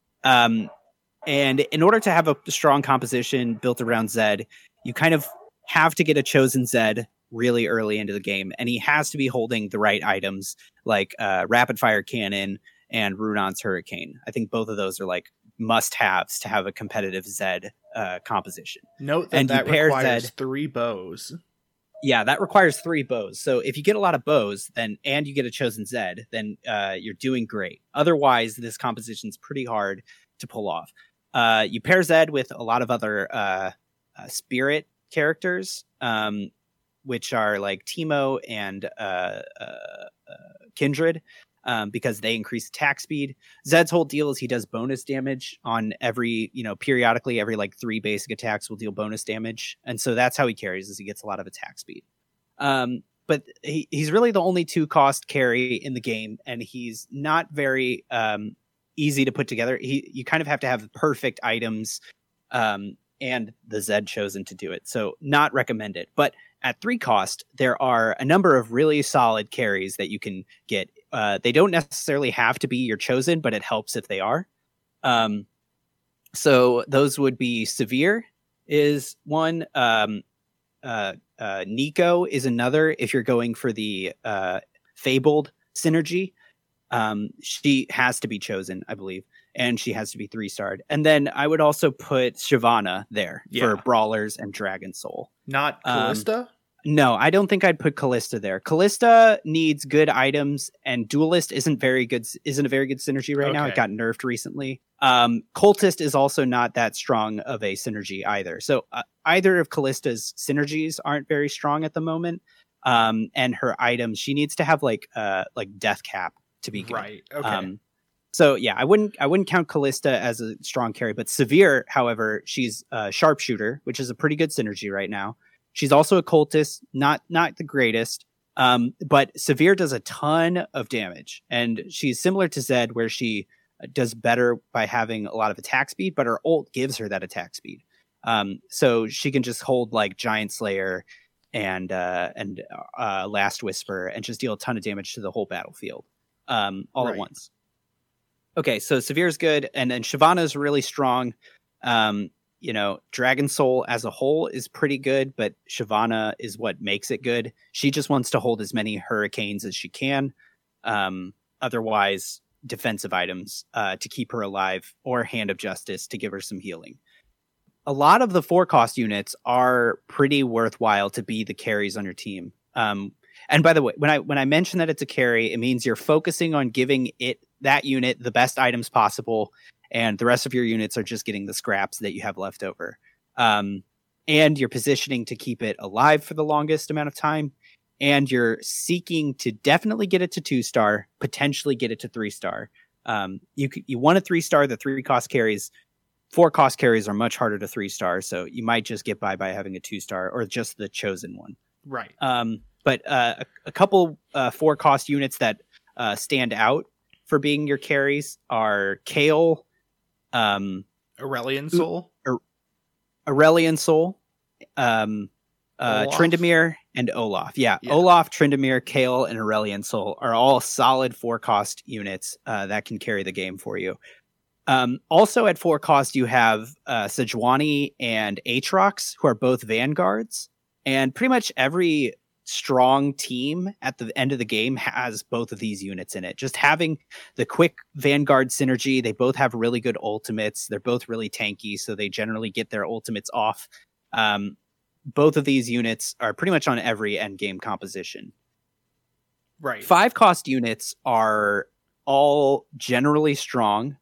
Um, and in order to have a strong composition built around Zed, you kind of have to get a chosen Zed really early into the game, and he has to be holding the right items like uh, Rapid Fire Cannon and Runon's Hurricane. I think both of those are like must-haves to have a competitive Zed uh, composition. Note that And you that pair requires Zed- three bows. Yeah, that requires three bows. So if you get a lot of bows, then and you get a chosen Zed, then uh, you're doing great. Otherwise, this composition's pretty hard to pull off. Uh, you pair Zed with a lot of other uh, uh, spirit characters, um, which are like Teemo and uh, uh, uh, Kindred, um, because they increase attack speed. Zed's whole deal is he does bonus damage on every, you know, periodically every like three basic attacks will deal bonus damage. And so that's how he carries, is he gets a lot of attack speed. Um, but he, he's really the only two cost carry in the game, and he's not very um, easy to put together. He You kind of have to have perfect items um, and the Zed chosen to do it. So not recommended. But at three cost, there are a number of really solid carries that you can get. Uh, they don't necessarily have to be your chosen, but it helps if they are. Um, so those would be Severe is one. Um, uh, uh, Nico is another. If you're going for the uh, Fabled synergy, um, she has to be chosen, I believe, and she has to be three starred. And then I would also put Shyvana there Yeah. for Brawlers and Dragon Soul. Not Um, Callista? No, I don't think I'd put Callista there. Callista needs good items, and Duelist isn't very good. Isn't a very good synergy right now. It Okay. got nerfed recently. Um, Cultist is also not that strong of a synergy either. So uh, either of Callista's synergies aren't very strong at the moment. Um, and her items, she needs to have like uh like Death Cap to be good. Right. Okay. Um, so yeah, I wouldn't I wouldn't count Callista as a strong carry, but Severe, however, she's a sharpshooter, which is a pretty good synergy right now. She's also a cultist, not not the greatest, um, but Severe does a ton of damage, and she's similar to Zed, where she does better by having a lot of attack speed, but her ult gives her that attack speed. Um, so she can just hold like Giant Slayer and uh, and uh, Last Whisper and just deal a ton of damage to the whole battlefield um, all Right. at once. Okay, so Severe's good, and then Shyvana is really strong. Um, you know, Dragon Soul as a whole is pretty good, but Shyvana is what makes it good. She just wants to hold as many hurricanes as she can. Um, otherwise, defensive items uh, to keep her alive, or Hand of Justice to give her some healing. A lot of the four cost units are pretty worthwhile to be the carries on your team. Um, and by the way, when I when I mention that it's a carry, it means you're focusing on giving it that unit the best items possible, and the rest of your units are just getting the scraps that you have left over. Um, and you're positioning to keep it alive for the longest amount of time, and you're seeking to definitely get it to two star, potentially get it to three star. Um, you c- you want a three star. The three cost carries, four cost carries are much harder to three star, so you might just get by by having a two star or just the chosen one. Right. Um, but uh, a, a couple uh, four cost units that uh, stand out for being your carries are Kale, um, Aurelion Soul? Aurelion Soul, um, uh, Olaf? Tryndamere, And Olaf. Yeah. Yeah. Olaf, Tryndamere, Kael, and Aurelion Sol are all solid four cost units uh, that can carry the game for you. Um, also at four cost, you have uh, Sejuani and Aatrox, who are both Vanguards. And pretty much every strong team at the end of the game has both of these units in it. Just having the quick Vanguard synergy, they both have really good ultimates. They're both really tanky, so they generally get their ultimates off. Um, both of these units are pretty much on every end game composition. Right. Five cost units are all generally strong.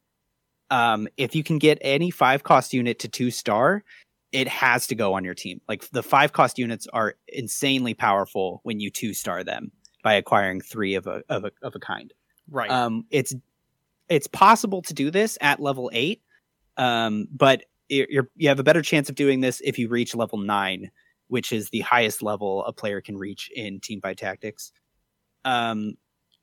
Um, if you can get any five cost unit to two star, it has to go on your team. Like the five cost units are insanely powerful when you two star them by acquiring three of a of a of a kind. Right. Um, it's it's possible to do this at level eight, um, but you're you have a better chance of doing this if you reach level nine, which is the highest level a player can reach in Teamfight Tactics. Um,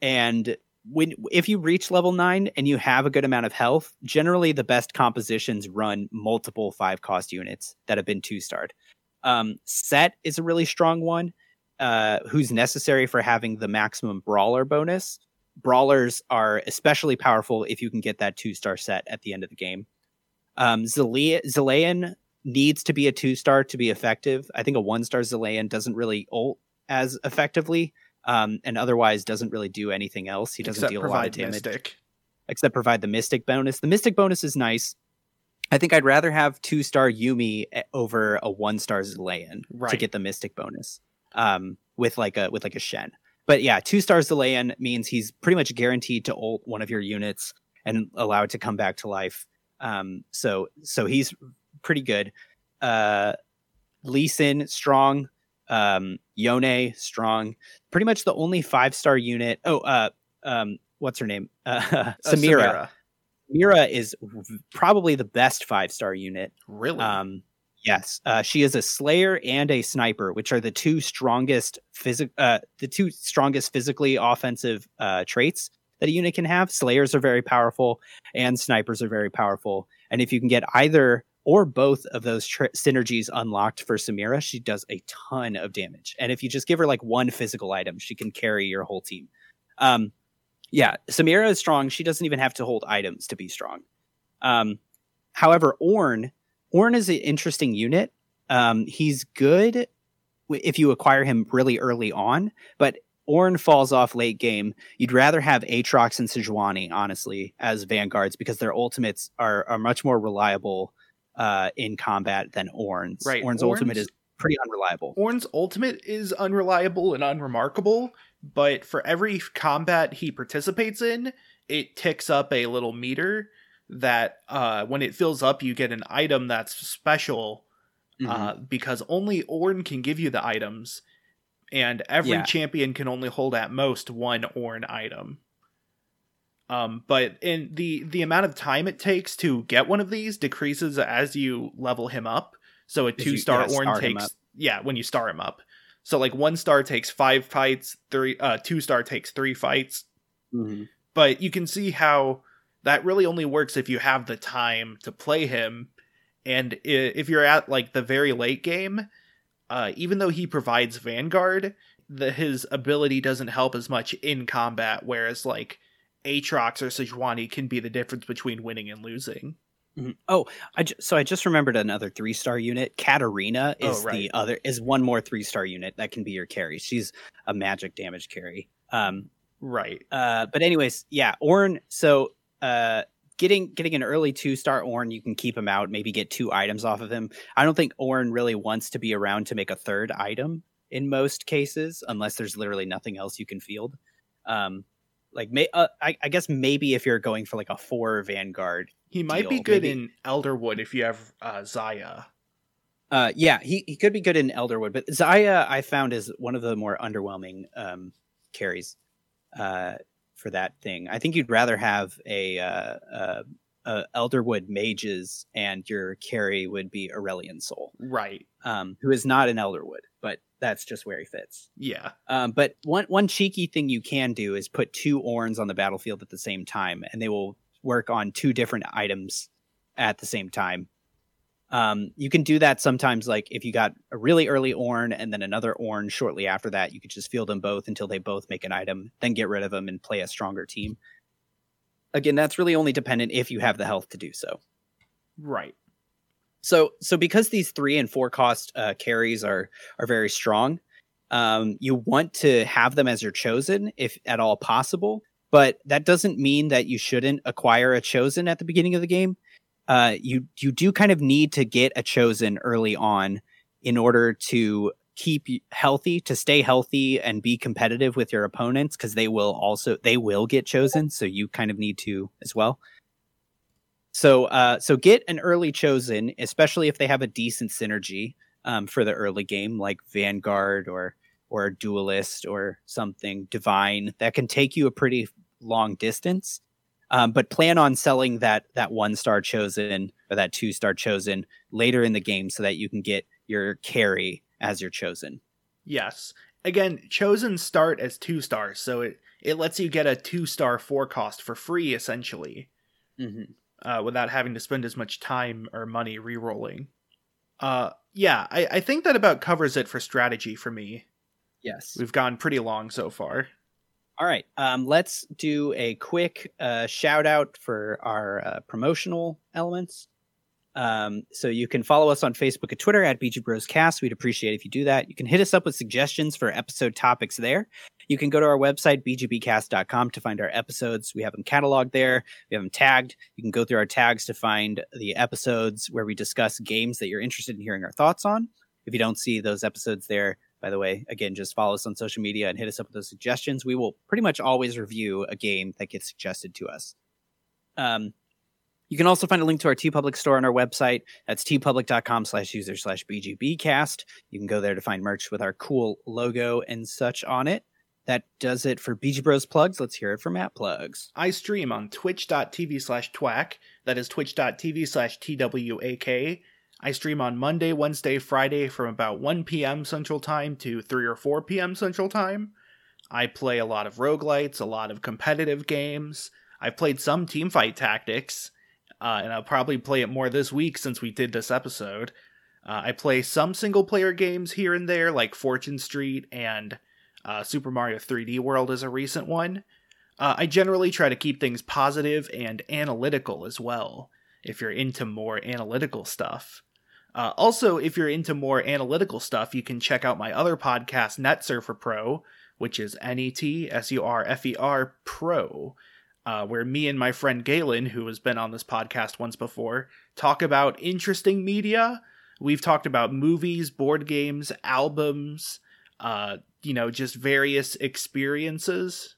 and when if you reach level nine and you have a good amount of health, generally the best compositions run multiple five cost units that have been two starred. Um, Set is a really strong one, uh, who's necessary for having the maximum brawler bonus. Brawlers are especially powerful if you can get that two star set at the end of the game. Um, Zile- Zilean needs to be a two star to be effective. I think a one star Zilean doesn't really ult as effectively. Um, and otherwise doesn't really do anything else. He doesn't Except deal a lot of damage. Mystic. Except provide the Mystic bonus. The Mystic bonus is nice. I think I'd rather have two-star Yuumi over a one-star Zilean right. to get the Mystic bonus um, with like a with like a Shen. But yeah, two-star Zilean means he's pretty much guaranteed to ult one of your units and allow it to come back to life. Um, so so he's pretty good. Uh, Lee Sin, strong. Um, Yone, strong. Pretty much the only five star unit. Oh, uh, um, what's her name? Uh, Uh, Samira. Samira. Samira is v- probably the best five star unit. Really? Um, yes. Uh, she is a Slayer and a Sniper, which are the two strongest physic, uh, the two strongest physically offensive uh, traits that a unit can have. Slayers are very powerful, and Snipers are very powerful. And if you can get either or both of those tr- synergies unlocked for Samira, she does a ton of damage. And if you just give her like one physical item, she can carry your whole team. Um, yeah, Samira is strong. She doesn't even have to hold items to be strong. Um, however, Ornn, Ornn is an interesting unit. Um, he's good if you acquire him really early on, but Ornn falls off late game. You'd rather have Aatrox and Sejuani, honestly, as vanguards because their ultimates are, are much more reliable uh, in combat than Ornn's. Right. Ornn's, Ornn's ultimate is pretty unreliable. Ornn's ultimate is unreliable and unremarkable, but for every combat he participates in, it ticks up a little meter that uh, when it fills up, you get an item that's special mm-hmm. uh, because only Ornn can give you the items, and every yeah. champion can only hold at most one Ornn item. Um, but in the, the amount of time it takes to get one of these decreases as you level him up. So a two star Ornn takes, yeah, when you star him up. So like one star takes five fights, three, uh, two star takes three fights. Mm-hmm. But you can see how that really only works if you have the time to play him. And if you're at like the very late game, uh, even though he provides Vanguard, the, his ability doesn't help as much in combat. Whereas like Aatrox or Sejuani can be the difference between winning and losing. Mm-hmm. Oh, I ju- so I just remembered another three star unit. Katarina is oh, right. the other is one more three star unit that can be your carry. She's a magic damage carry. Um, right. Uh, but anyways, yeah, Ornn. So uh, getting getting an early two star Ornn, you can keep him out. Maybe get two items off of him. I don't think Ornn really wants to be around to make a third item in most cases, unless there's literally nothing else you can field. Um, Like, may, uh, I, I guess maybe if you're going for like a four Vanguard, he might deal, be good maybe. in Elderwood if you have uh, Xayah. Uh, yeah, he, he could be good in Elderwood, but Xayah I found is one of the more underwhelming um, carries uh, for that thing. I think you'd rather have a, uh, uh, a Elderwood mages and your carry would be Aurelion Sol, right? Um, who is not an Elderwood, but that's just where he fits. Yeah. Um, but one one cheeky thing you can do is put two Ornns on the battlefield at the same time, and they will work on two different items at the same time. Um, you can do that sometimes, like if you got a really early Ornn and then another Ornn shortly after that, you could just field them both until they both make an item, then get rid of them and play a stronger team. Again, that's really only dependent if you have the health to do so. Right. So, so because these three and four cost uh, carries are are very strong, um, you want to have them as your chosen if at all possible. But that doesn't mean that you shouldn't acquire a chosen at the beginning of the game. Uh, you you do kind of need to get a chosen early on in order to keep healthy, to stay healthy and be competitive with your opponents, because they will also they will get chosen. So you kind of need to as well. So uh, so get an early chosen, especially if they have a decent synergy um, for the early game, like Vanguard or or a Duelist or something divine that can take you a pretty long distance. Um, but plan on selling that that one star chosen or that two star chosen later in the game so that you can get your carry as your chosen. Yes. Again, chosen start as two stars, so it, it lets you get a two star four cost for free, essentially, mm-hmm. uh, without having to spend as much time or money re-rolling. Uh, yeah, I, I think that about covers it for strategy for me. Yes. We've gone pretty long so far. All right, um, let's do a quick uh, shout out for our uh, promotional elements. Um, so you can follow us on Facebook and Twitter at B G Bros Cast. We'd appreciate if you do that. You can hit us up with suggestions for episode topics there. You can go to our website, b g b cast dot com, to find our episodes. We have them cataloged there. We have them tagged. You can go through our tags to find the episodes where we discuss games that you're interested in hearing our thoughts on. If you don't see those episodes there, by the way, again, just follow us on social media and hit us up with those suggestions. We will pretty much always review a game that gets suggested to us. Um, you can also find a link to our TeePublic store on our website. That's tpublic.com slash user slash BGBcast. You can go there to find merch with our cool logo and such on it. That does it for B G Bros Plugs. Let's hear it from Matt Plugs. I stream on twitch.tv slash twack. That is twitch.tv slash TWAK. I stream on Monday, Wednesday, Friday from about one p.m. Central Time to three or four p.m. Central Time. I play a lot of roguelites, a lot of competitive games. I've played some Teamfight Tactics, uh, and I'll probably play it more this week since we did this episode. Uh, I play some single-player games here and there, like Fortune Street and uh, Super Mario three D World is a recent one. Uh, I generally try to keep things positive and analytical as well, if you're into more analytical stuff. Uh, also, if you're into more analytical stuff, you can check out my other podcast, NetSurfer Pro, which is N E T S U R F E R Pro, uh, where me and my friend Galen, who has been on this podcast once before, talk about interesting media. We've talked about movies, board games, albums, uh, you know, just various experiences.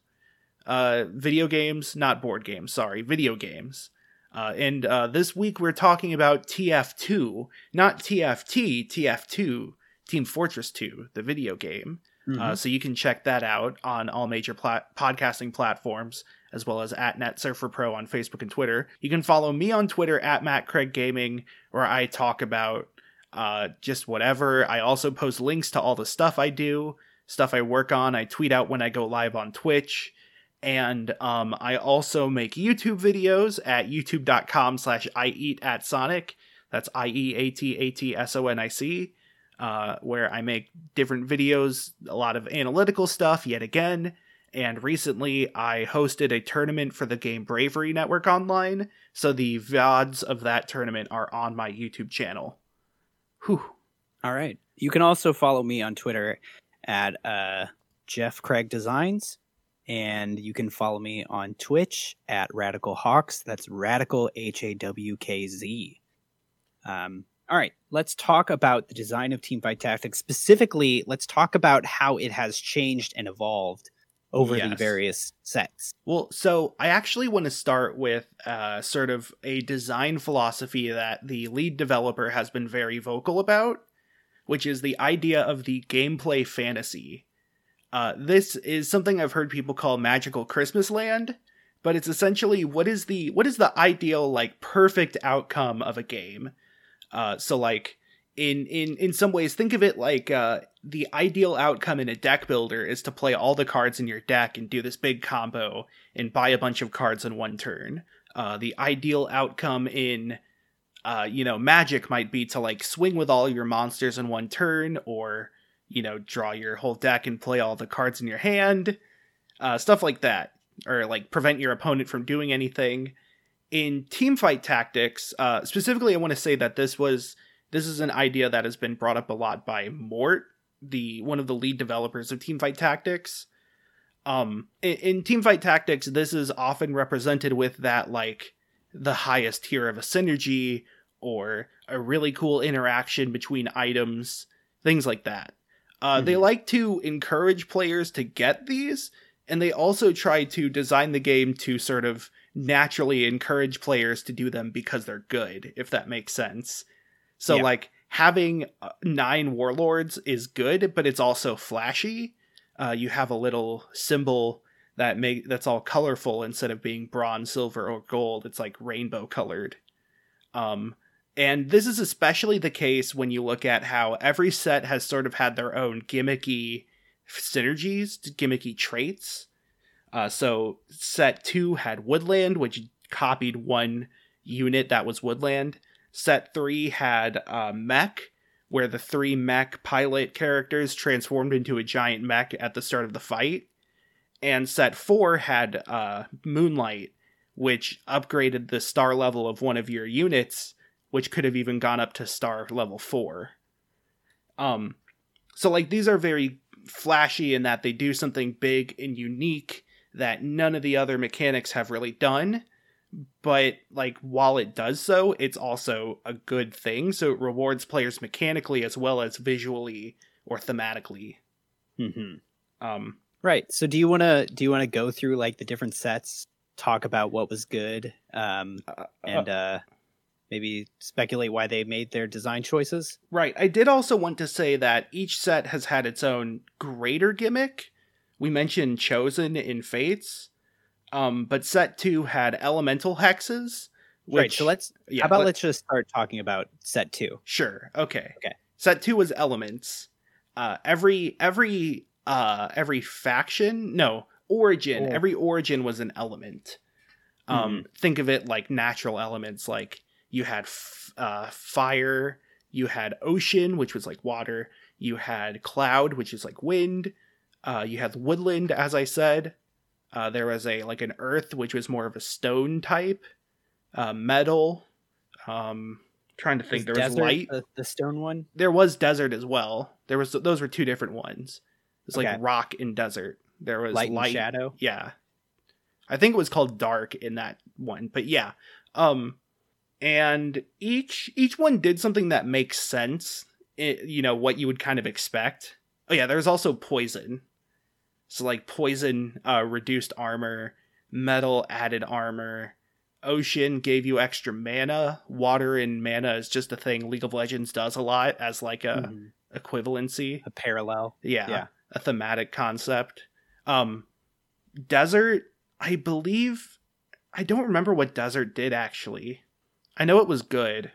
Uh, video games, not board games, sorry, video games. Uh, and uh, this week we're talking about T F two, not T F T, T F two, Team Fortress two, the video game. Mm-hmm. Uh, so you can check that out on all major plat- podcasting platforms, as well as at NetSurfer Pro on Facebook and Twitter. You can follow me on Twitter at Matt Craig Gaming, where I talk about uh, just whatever. I also post links to all the stuff I do, stuff I work on. I tweet out when I go live on Twitch. And um, I also make YouTube videos at youtube.com slash I eat at Sonic. That's I E A T A T S O N I C, uh, where I make different videos, a lot of analytical stuff yet again. And recently I hosted a tournament for the game Bravery Network Online. So the V O Ds of that tournament are on my YouTube channel. Whew. All right. You can also follow me on Twitter at uh, Jeff Craig Designs. And you can follow me on Twitch at Radical Hawks. That's Radical H A W K Z. Um, all right, let's talk about the design of Teamfight Tactics. Specifically, let's talk about how it has changed and evolved over yes. the various sets. Well, so I actually want to start with uh, sort of a design philosophy that the lead developer has been very vocal about, which is the idea of the gameplay fantasy. Uh, this is something I've heard people call magical Christmas land, but it's essentially what is the what is the ideal, like, perfect outcome of a game. Uh, so, like, in, in, in some ways, think of it like uh, the ideal outcome in a deck builder is to play all the cards in your deck and do this big combo and buy a bunch of cards in one turn. Uh, the ideal outcome in Uh, you know, magic might be to like swing with all your monsters in one turn, or, you know, draw your whole deck and play all the cards in your hand, uh, stuff like that, or like prevent your opponent from doing anything. In Teamfight Tactics, uh, specifically, I want to say that this was this is an idea that has been brought up a lot by Mort, the one of the lead developers of Teamfight Tactics. Um, in, in Teamfight Tactics, this is often represented with that like the highest tier of a synergy, or a really cool interaction between items, things like that. Uh, mm-hmm. They like to encourage players to get these, and they also try to design the game to sort of naturally encourage players to do them because they're good, if that makes sense. So yeah. like having nine warlords is good, but it's also flashy. Uh, you have a little symbol that make that's all colorful instead of being bronze, silver, or gold. It's like rainbow colored. Um, and this is especially the case when you look at how every set has sort of had their own gimmicky synergies, gimmicky traits. Uh, so set two had Woodland, which copied one unit that was Woodland. Set three had uh, Mech, where the three mech pilot characters transformed into a giant mech at the start of the fight. And set four had uh, Moonlight, which upgraded the star level of one of your units, which could have even gone up to star level four. Um, so like these are very flashy in that they do something big and unique that none of the other mechanics have really done. But like while it does so, it's also a good thing. So it rewards players mechanically as well as visually or thematically. Mm-hmm. Um, right. So do you want to do you want to go through like the different sets, talk about what was good, um, uh, and uh, maybe speculate why they made their design choices? Right. I did also want to say that each set has had its own greater gimmick. We mentioned Chosen in Fates. Um, but set two had elemental hexes. Which, right, so let's, yeah, how about let, let's just start talking about set two. Sure, okay. Okay. Set two was elements. Uh, every, every, uh, every faction, no, origin, oh. every origin was an element. Um, mm-hmm. Think of it like natural elements, like you had f- uh, fire, you had ocean, which was like water, you had cloud, which is like wind, uh, you had woodland, as I said. Uh, there was a like an earth, which was more of a stone type, uh, metal. Um, trying to think, was there desert, was light. The, the stone one. There was desert as well. There was those were two different ones. It's okay. like rock and desert. There was light, light and shadow. Yeah, I think it was called dark in that one, but yeah. Um, and each each one did something that makes sense. It, you know what you would kind of expect. Oh yeah, there's also poison. So like poison uh, reduced armor, metal added armor, ocean gave you extra mana, water and mana is just a thing League of Legends does a lot as like a mm-hmm. equivalency. A parallel. Yeah, yeah, a thematic concept. Um, desert, I believe, I don't remember what desert did actually. I know it was good.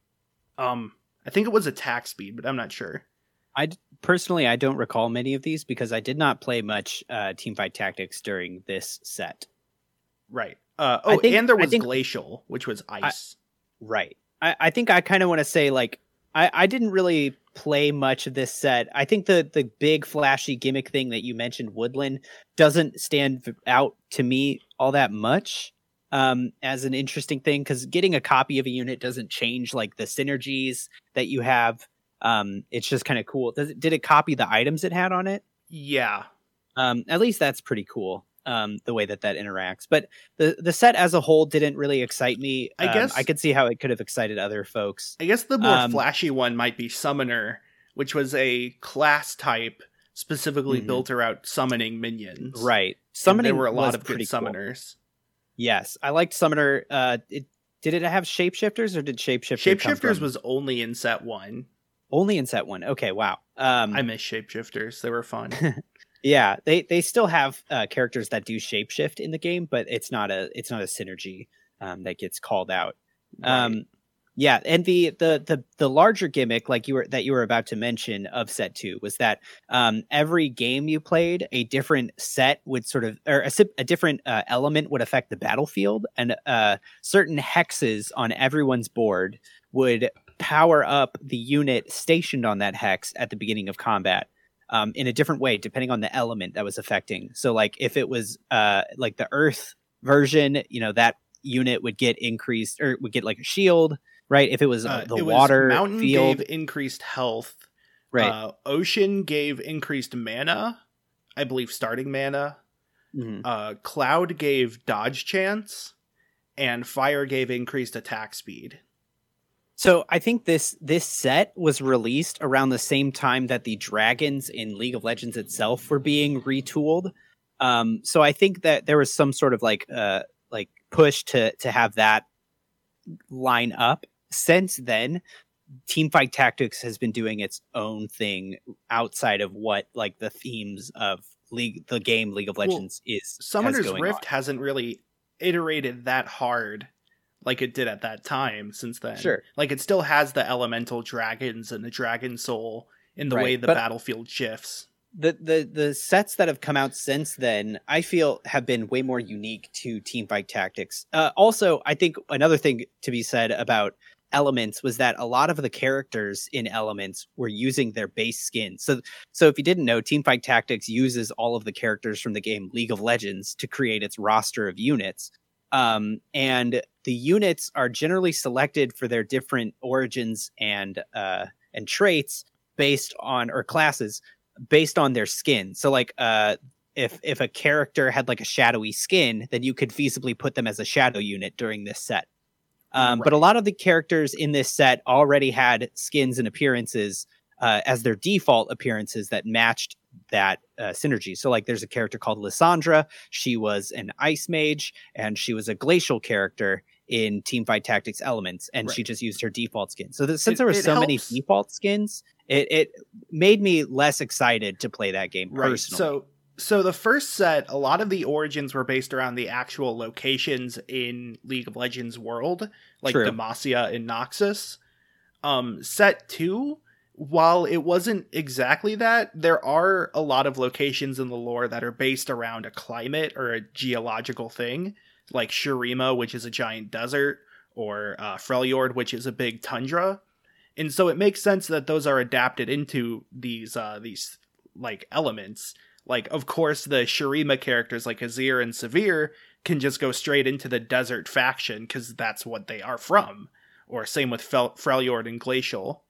Um, I think it was attack speed, but I'm not sure. I personally, I don't recall many of these because I did not play much uh, Teamfight Tactics during this set. Right. Uh, oh, think, and there was think, Glacial, which was ice. I, right. I, I think I kind of want to say, like, I, I didn't really play much of this set. I think the, the big flashy gimmick thing that you mentioned, Woodland, doesn't stand out to me all that much um, as an interesting thing, because getting a copy of a unit doesn't change, like, the synergies that you have. Um, it's just kind of cool. Does it, did it copy the items it had on it? Yeah. Um, at least that's pretty cool. Um, the way that that interacts, but the the set as a whole didn't really excite me. I um, guess I could see how it could have excited other folks. I guess the more um, flashy one might be Summoner, which was a class type specifically mm-hmm. built around summoning minions. Right. Summoning. And there were a lot of good summoners. Cool. Yes, I liked Summoner. Uh, it, did it have shapeshifters or did shapeshifters? Shapeshifters was only in set one. Only in set one. Okay, wow. Um, I miss shapeshifters. They were fun. yeah, they, they still have uh, characters that do shapeshift in the game, but it's not a it's not a synergy um, that gets called out. Right. Um, Yeah, and the, the the the larger gimmick, like you were that you were about to mention, of set two was that um, every game you played, a different set would sort of, or a, a different uh, element would affect the battlefield, and uh, certain hexes on everyone's board would power up the unit stationed on that hex at the beginning of combat. Um, in a different way, depending on the element that was affecting. So, like, if it was uh, like the Earth version, you know, that unit would get increased or would get like a shield, right? If it was uh, the it was water mountain field, gave increased health, right? Uh, ocean gave increased mana, I believe, starting mana. Mm-hmm. Uh, cloud gave dodge chance, and fire gave increased attack speed. So I think this this set was released around the same time that the dragons in League of Legends itself were being retooled. Um, so I think that there was some sort of like uh, like push to to have that line up. Since then, Teamfight Tactics has been doing its own thing outside of what like the themes of League the game League of Legends well, is. Summoner's has Rift on. hasn't really iterated that hard like it did at that time since then. Sure. Like it still has the elemental dragons and the dragon soul in the right. way the but battlefield shifts. The, the the sets that have come out since then, I feel, have been way more unique to Teamfight Tactics. Uh, also, I think another thing to be said about Elements was that a lot of the characters in Elements were using their base skins. So, so if you didn't know, Teamfight Tactics uses all of the characters from the game League of Legends to create its roster of units. Um, and the units are generally selected for their different origins and uh, and traits based on, or classes based on their skin. So like uh, if if a character had like a shadowy skin, then you could feasibly put them as a shadow unit during this set. Um, right. But a lot of the characters in this set already had skins and appearances uh, as their default appearances that matched that uh, synergy. So like there's a character called Lysandra. She was an ice mage, and she was a glacial character in Teamfight Tactics Elements, and right. she just used her default skin. So that, since it, there were so helps. many default skins, it, it made me less excited to play that game right. personally. So so the first set, a lot of the origins were based around the actual locations in League of Legends world, like True. Demacia and Noxus. Um, set two, while it wasn't exactly that, there are a lot of locations in the lore that are based around a climate or a geological thing, like Shurima, which is a giant desert, or uh, Freljord, which is a big tundra. And so it makes sense that those are adapted into these uh, these like elements. Like, of course, the Shurima characters like Azir and Severe can just go straight into the desert faction because that's what they are from. Or same with Fel- Freljord and Glacial.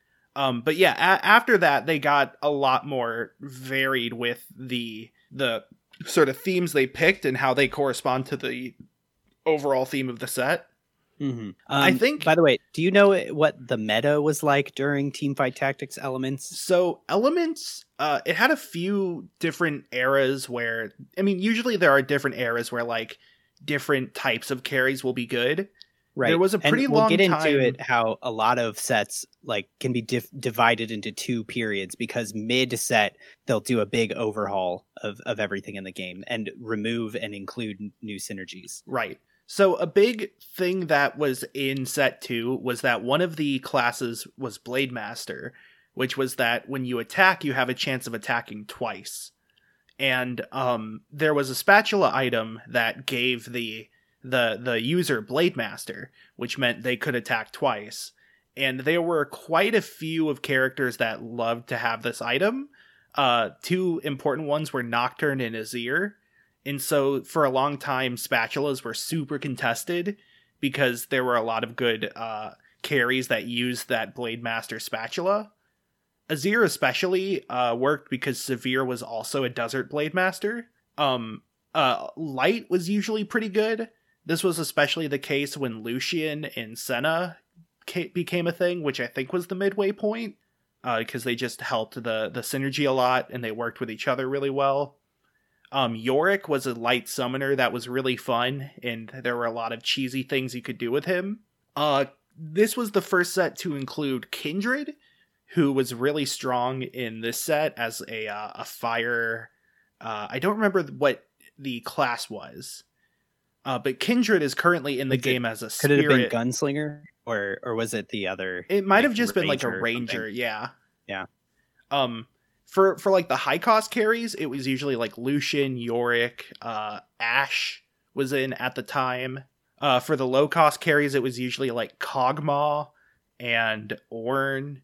Um, but yeah, a- after that, they got a lot more varied with the the sort of themes they picked and how they correspond to the overall theme of the set. Mm-hmm. Um, I think. By the way, do you know what the meta was like during Teamfight Tactics Elements? So Elements, uh, it had a few different eras where, I mean, usually there are different eras where like different types of carries will be good. Right. There was a pretty and we'll long get into time... it how a lot of sets like can be dif- divided into two periods, because mid set they'll do a big overhaul of, of everything in the game and remove and include new synergies. Right. So a big thing that was in set two was that one of the classes was Blade Master, which was that when you attack, you have a chance of attacking twice. And um, there was a spatula item that gave the the the user Blade Master, which meant they could attack twice. And there were quite a few of characters that loved to have this item. Uh, two important ones were Nocturne and Azir. And so for a long time, spatulas were super contested because there were a lot of good uh, carries that used that Blade Master spatula. Azir especially uh, worked because Severe was also a Desert Blade Master. Um, uh, Light was usually pretty good. This was especially the case when Lucian and Senna ca- became a thing, which I think was the midway point, because uh, they just helped the, the synergy a lot and they worked with each other really well. Um, Yorick was a light summoner that was really fun, and there were a lot of cheesy things you could do with him. Uh, this was the first set to include Kindred, who was really strong in this set as a uh, a fire. Uh, I don't remember what the class was, uh, but Kindred is currently in the Could game it, as a could spirit. Could it have been Gunslinger or or was it the other? It might like, have just been like a ranger or ranger, something? yeah. Yeah. Um, for for like the high cost carries, it was usually like Lucian, Yorick, uh, Ashe was in at the time. Uh, for the low cost carries, it was usually like Kog'Maw and Ornn,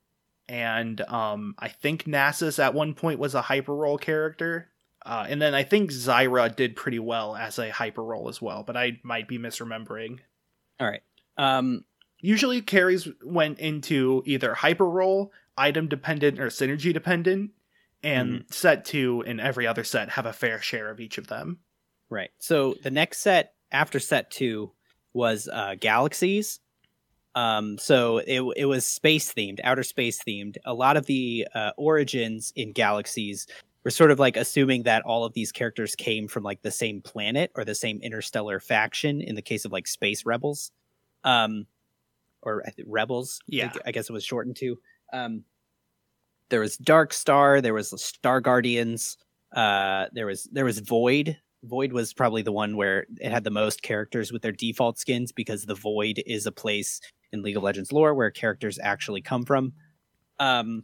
and um, I think Nasus at one point was a hyper roll character. Uh, and then I think Zyra did pretty well as a hyper roll as well, but I might be misremembering. All right. Um, Usually carries went into either hyper roll, item dependent, or synergy dependent, and mm-hmm. set two and every other set have a fair share of each of them. Right. So the next set after set two was uh, Galaxies. Um, so it it was space themed, outer space themed. A lot of the uh, origins in Galaxies were sort of like assuming that all of these characters came from like the same planet or the same interstellar faction. In the case of like Space Rebels, um, or Rebels, yeah, I guess it was shortened to. Um, there was Dark Star, there was Star Guardians, uh, there was there was Void. Void was probably the one where it had the most characters with their default skins, because the Void is a place in League of Legends lore where characters actually come from. Um,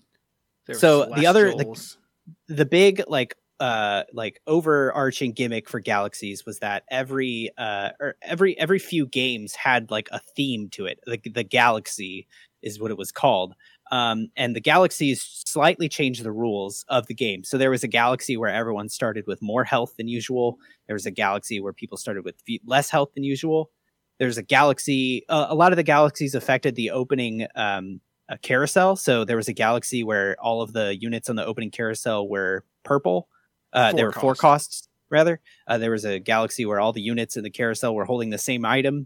so the other, the, the big like uh like overarching gimmick for Galaxies was that every uh or every every few games had like a theme to it. Like the Galaxy is what it was called. Um, and the Galaxies slightly changed the rules of the game. So there was a galaxy where everyone started with more health than usual. There was a galaxy where people started with less health than usual. There's a galaxy. Uh, a lot of the galaxies affected the opening um, uh, carousel. So there was a galaxy where all of the units on the opening carousel were purple. Uh, there were four costs, rather. Uh, there was a galaxy where all the units in the carousel were holding the same item.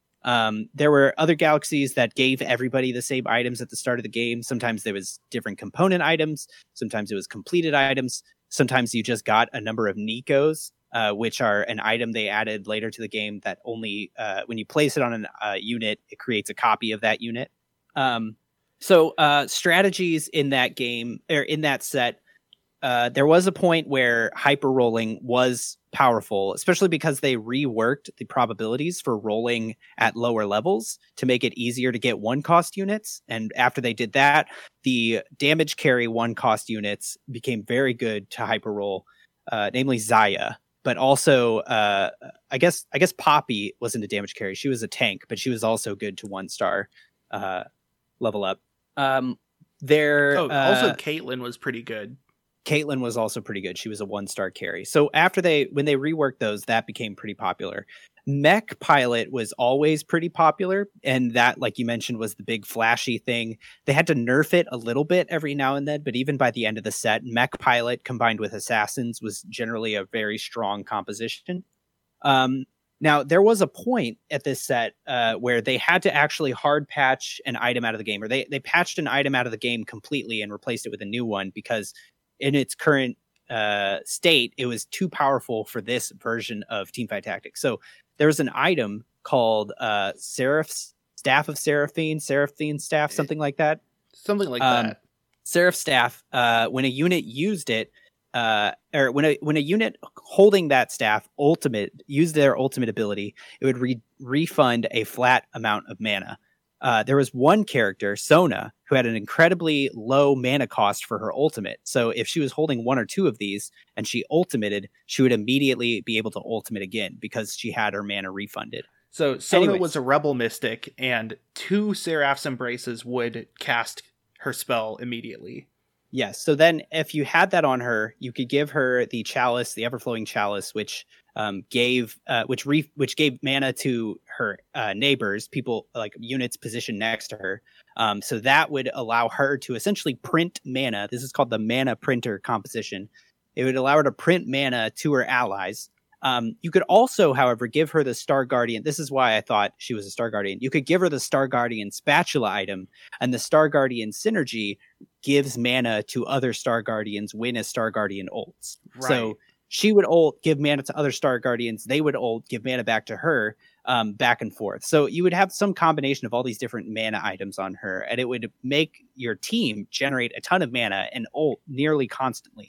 Um, there were other galaxies that gave everybody the same items at the start of the game. Sometimes there was different component items. Sometimes it was completed items. Sometimes you just got a number of Nikos, uh, which are an item they added later to the game that only uh, when you place it on a uh, unit, it creates a copy of that unit. Um, so uh, strategies in that game, or in that set, Uh, there was a point where hyper rolling was powerful, especially because they reworked the probabilities for rolling at lower levels to make it easier to get one cost units. And after they did that, the damage carry one cost units became very good to hyper roll, uh, namely Xayah. But also, uh, I guess I guess Poppy wasn't a damage carry; she was a tank, but she was also good to one star uh, level up. Um, there, oh, uh, also Caitlyn was pretty good. Caitlyn was also pretty good. She was a one-star carry. So after they, when they reworked those, that became pretty popular. Mech Pilot was always pretty popular, and that, like you mentioned, was the big flashy thing. They had to nerf it a little bit every now and then, but even by the end of the set, Mech Pilot combined with Assassins was generally a very strong composition. Um, now, there was a point at this set uh, where they had to actually hard patch an item out of the game, or they, they patched an item out of the game completely and replaced it with a new one, because in its current uh, state, it was too powerful for this version of Teamfight Tactics. So there was an item called uh, Seraph's Staff of Seraphine, Seraphine Staff, something like that. Something like um, that. Seraph Staff, uh, when a unit used it, uh, or when a when a unit holding that staff ultimate used their ultimate ability, it would re- refund a flat amount of mana. Uh, there was one character, Sona, who had an incredibly low mana cost for her ultimate. So if she was holding one or two of these and she ultimated, she would immediately be able to ultimate again because she had her mana refunded. So Sona Anyways. was a rebel mystic, and two Seraph's Embraces would cast her spell immediately. Yes. So then if you had that on her, you could give her the chalice, the ever-flowing chalice, which um, gave uh, which re- which gave mana to her uh, neighbors, people like units positioned next to her. Um, so that would allow her to essentially print mana. This is called the mana printer composition. It would allow her to print mana to her allies. Um, you could also, however, give her the Star Guardian. This is why I thought she was a Star Guardian. You could give her the Star Guardian spatula item, and the Star Guardian synergy gives mana to other Star Guardians when a Star Guardian ults. Right. So she would ult, give mana to other Star Guardians. They would ult, give mana back to her, um, back and forth. So you would have some combination of all these different mana items on her, and it would make your team generate a ton of mana and ult nearly constantly.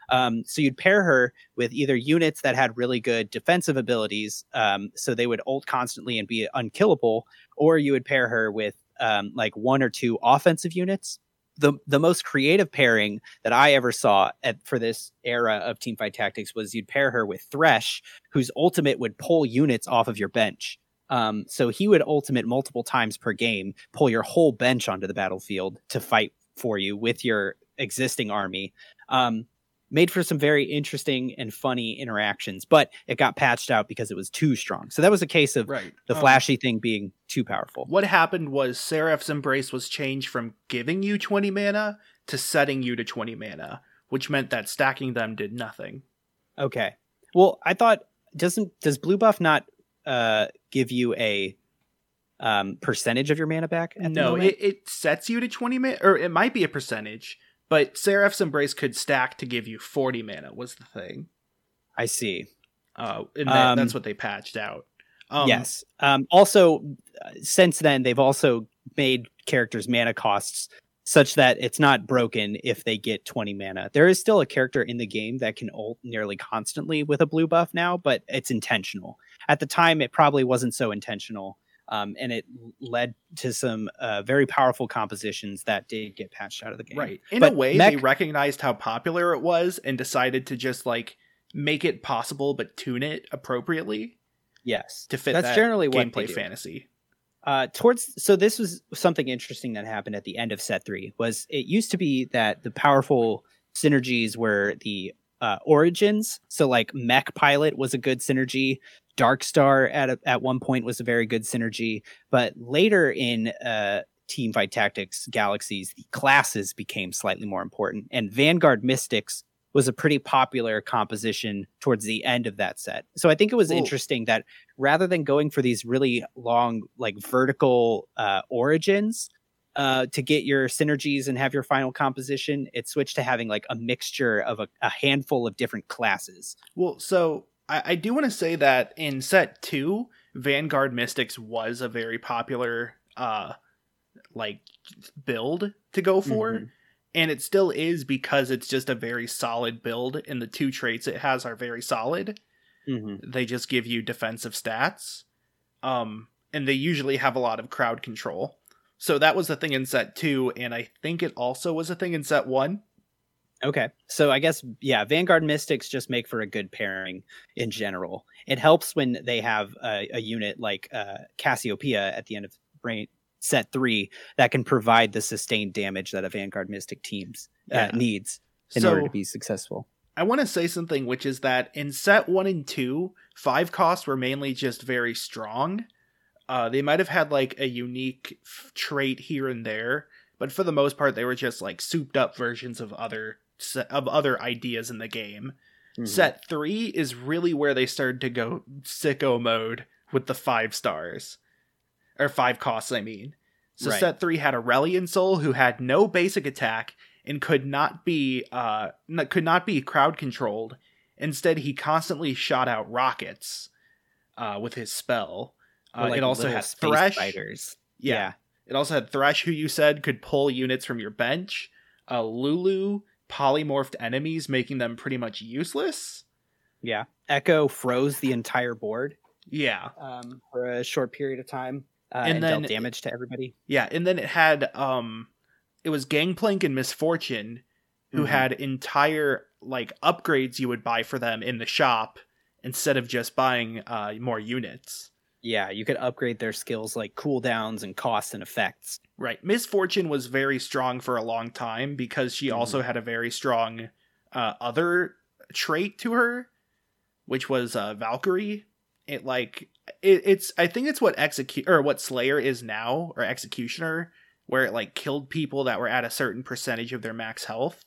Um, so you'd pair her with either units that had really good defensive abilities, um, so they would ult constantly and be unkillable, or you would pair her with um, like one or two offensive units. The the most creative pairing that I ever saw at, for this era of Teamfight Tactics was you'd pair her with Thresh, whose ultimate would pull units off of your bench. Um, so he would ultimate multiple times per game, pull your whole bench onto the battlefield to fight for you with your existing army. Um, made for some very interesting and funny interactions, but it got patched out because it was too strong. So that was a case of right. the um, flashy thing being too powerful. What happened was Seraph's Embrace was changed from giving you twenty mana to setting you to twenty mana, which meant that stacking them did nothing. Okay. Well, I thought, doesn't does blue buff not uh, give you a um, percentage of your mana back? At no, it, it sets you to twenty mana, or it might be a percentage. But Seraph's Embrace could stack to give you forty mana was the thing. I see. Uh, and that, um, that's what they patched out. Um, yes. Um, also, since then, they've also made characters' mana costs such that it's not broken if they get twenty mana. There is still a character in the game that can ult nearly constantly with a blue buff now, but it's intentional. At the time, it probably wasn't so intentional. Um, and it led to some uh, very powerful compositions that did get patched out of the game. Right. In but a way, mech- they recognized how popular it was and decided to just like make it possible, but tune it appropriately. Yes, to fit that's that generally what gameplay fantasy. Uh, towards so this was something interesting that happened at the end of set three. Was it used to be that the powerful synergies were the uh, origins. So like Mech Pilot was a good synergy. Darkstar at a, at one point was a very good synergy, but later in uh, Teamfight Tactics Galaxies, the classes became slightly more important, and Vanguard Mystics was a pretty popular composition towards the end of that set. So I think it was Ooh. interesting that rather than going for these really long, like vertical uh, origins uh, to get your synergies and have your final composition, it switched to having like a mixture of a, a handful of different classes. Well, so I, I do want to say that in set two, Vanguard Mystics was a very popular uh, like build to go for. Mm-hmm. And it still is because it's just a very solid build, and the two traits it has are very solid. Mm-hmm. They just give you defensive stats. Um, and they usually have a lot of crowd control. So that was the thing in set two, and I think it also was a thing in set one. Okay. So I guess, yeah, Vanguard Mystics just make for a good pairing in general. It helps when they have a, a unit like uh, Cassiopeia at the end of Brain set three that can provide the sustained damage that a Vanguard Mystic teams uh, yeah. needs in so, order to be successful. I want to say something, which is that in set one and two, five costs were mainly just very strong. Uh, they might have had like a unique f- trait here and there, but for the most part, they were just like souped up versions of other of other ideas in the game. Mm-hmm. Set three is really where they started to go sicko mode with the five stars. Or five costs, I mean. So right. Set three had Aurelion Soul, who had no basic attack and could not be uh could not be crowd controlled. Instead, he constantly shot out rockets uh, with his spell. Uh, like it also had Thresh. Fighters. Yeah. yeah. It also had Thresh, who you said could pull units from your bench. Uh, Lulu polymorphed enemies, making them pretty much useless. Yeah. Echo froze the entire board. Yeah. Um, for a short period of time. Uh, and, and then dealt damage to everybody. Yeah, and then it had um, it was Gangplank and Misfortune, who mm-hmm. had entire like upgrades you would buy for them in the shop instead of just buying uh more units. Yeah, you could upgrade their skills like cooldowns and costs and effects. Right, Misfortune was very strong for a long time because she mm-hmm. also had a very strong uh, other trait to her, which was uh, Valkyrie. It like. It, it's I think it's what execute or what Slayer is now, or Executioner, where it like killed people that were at a certain percentage of their max health.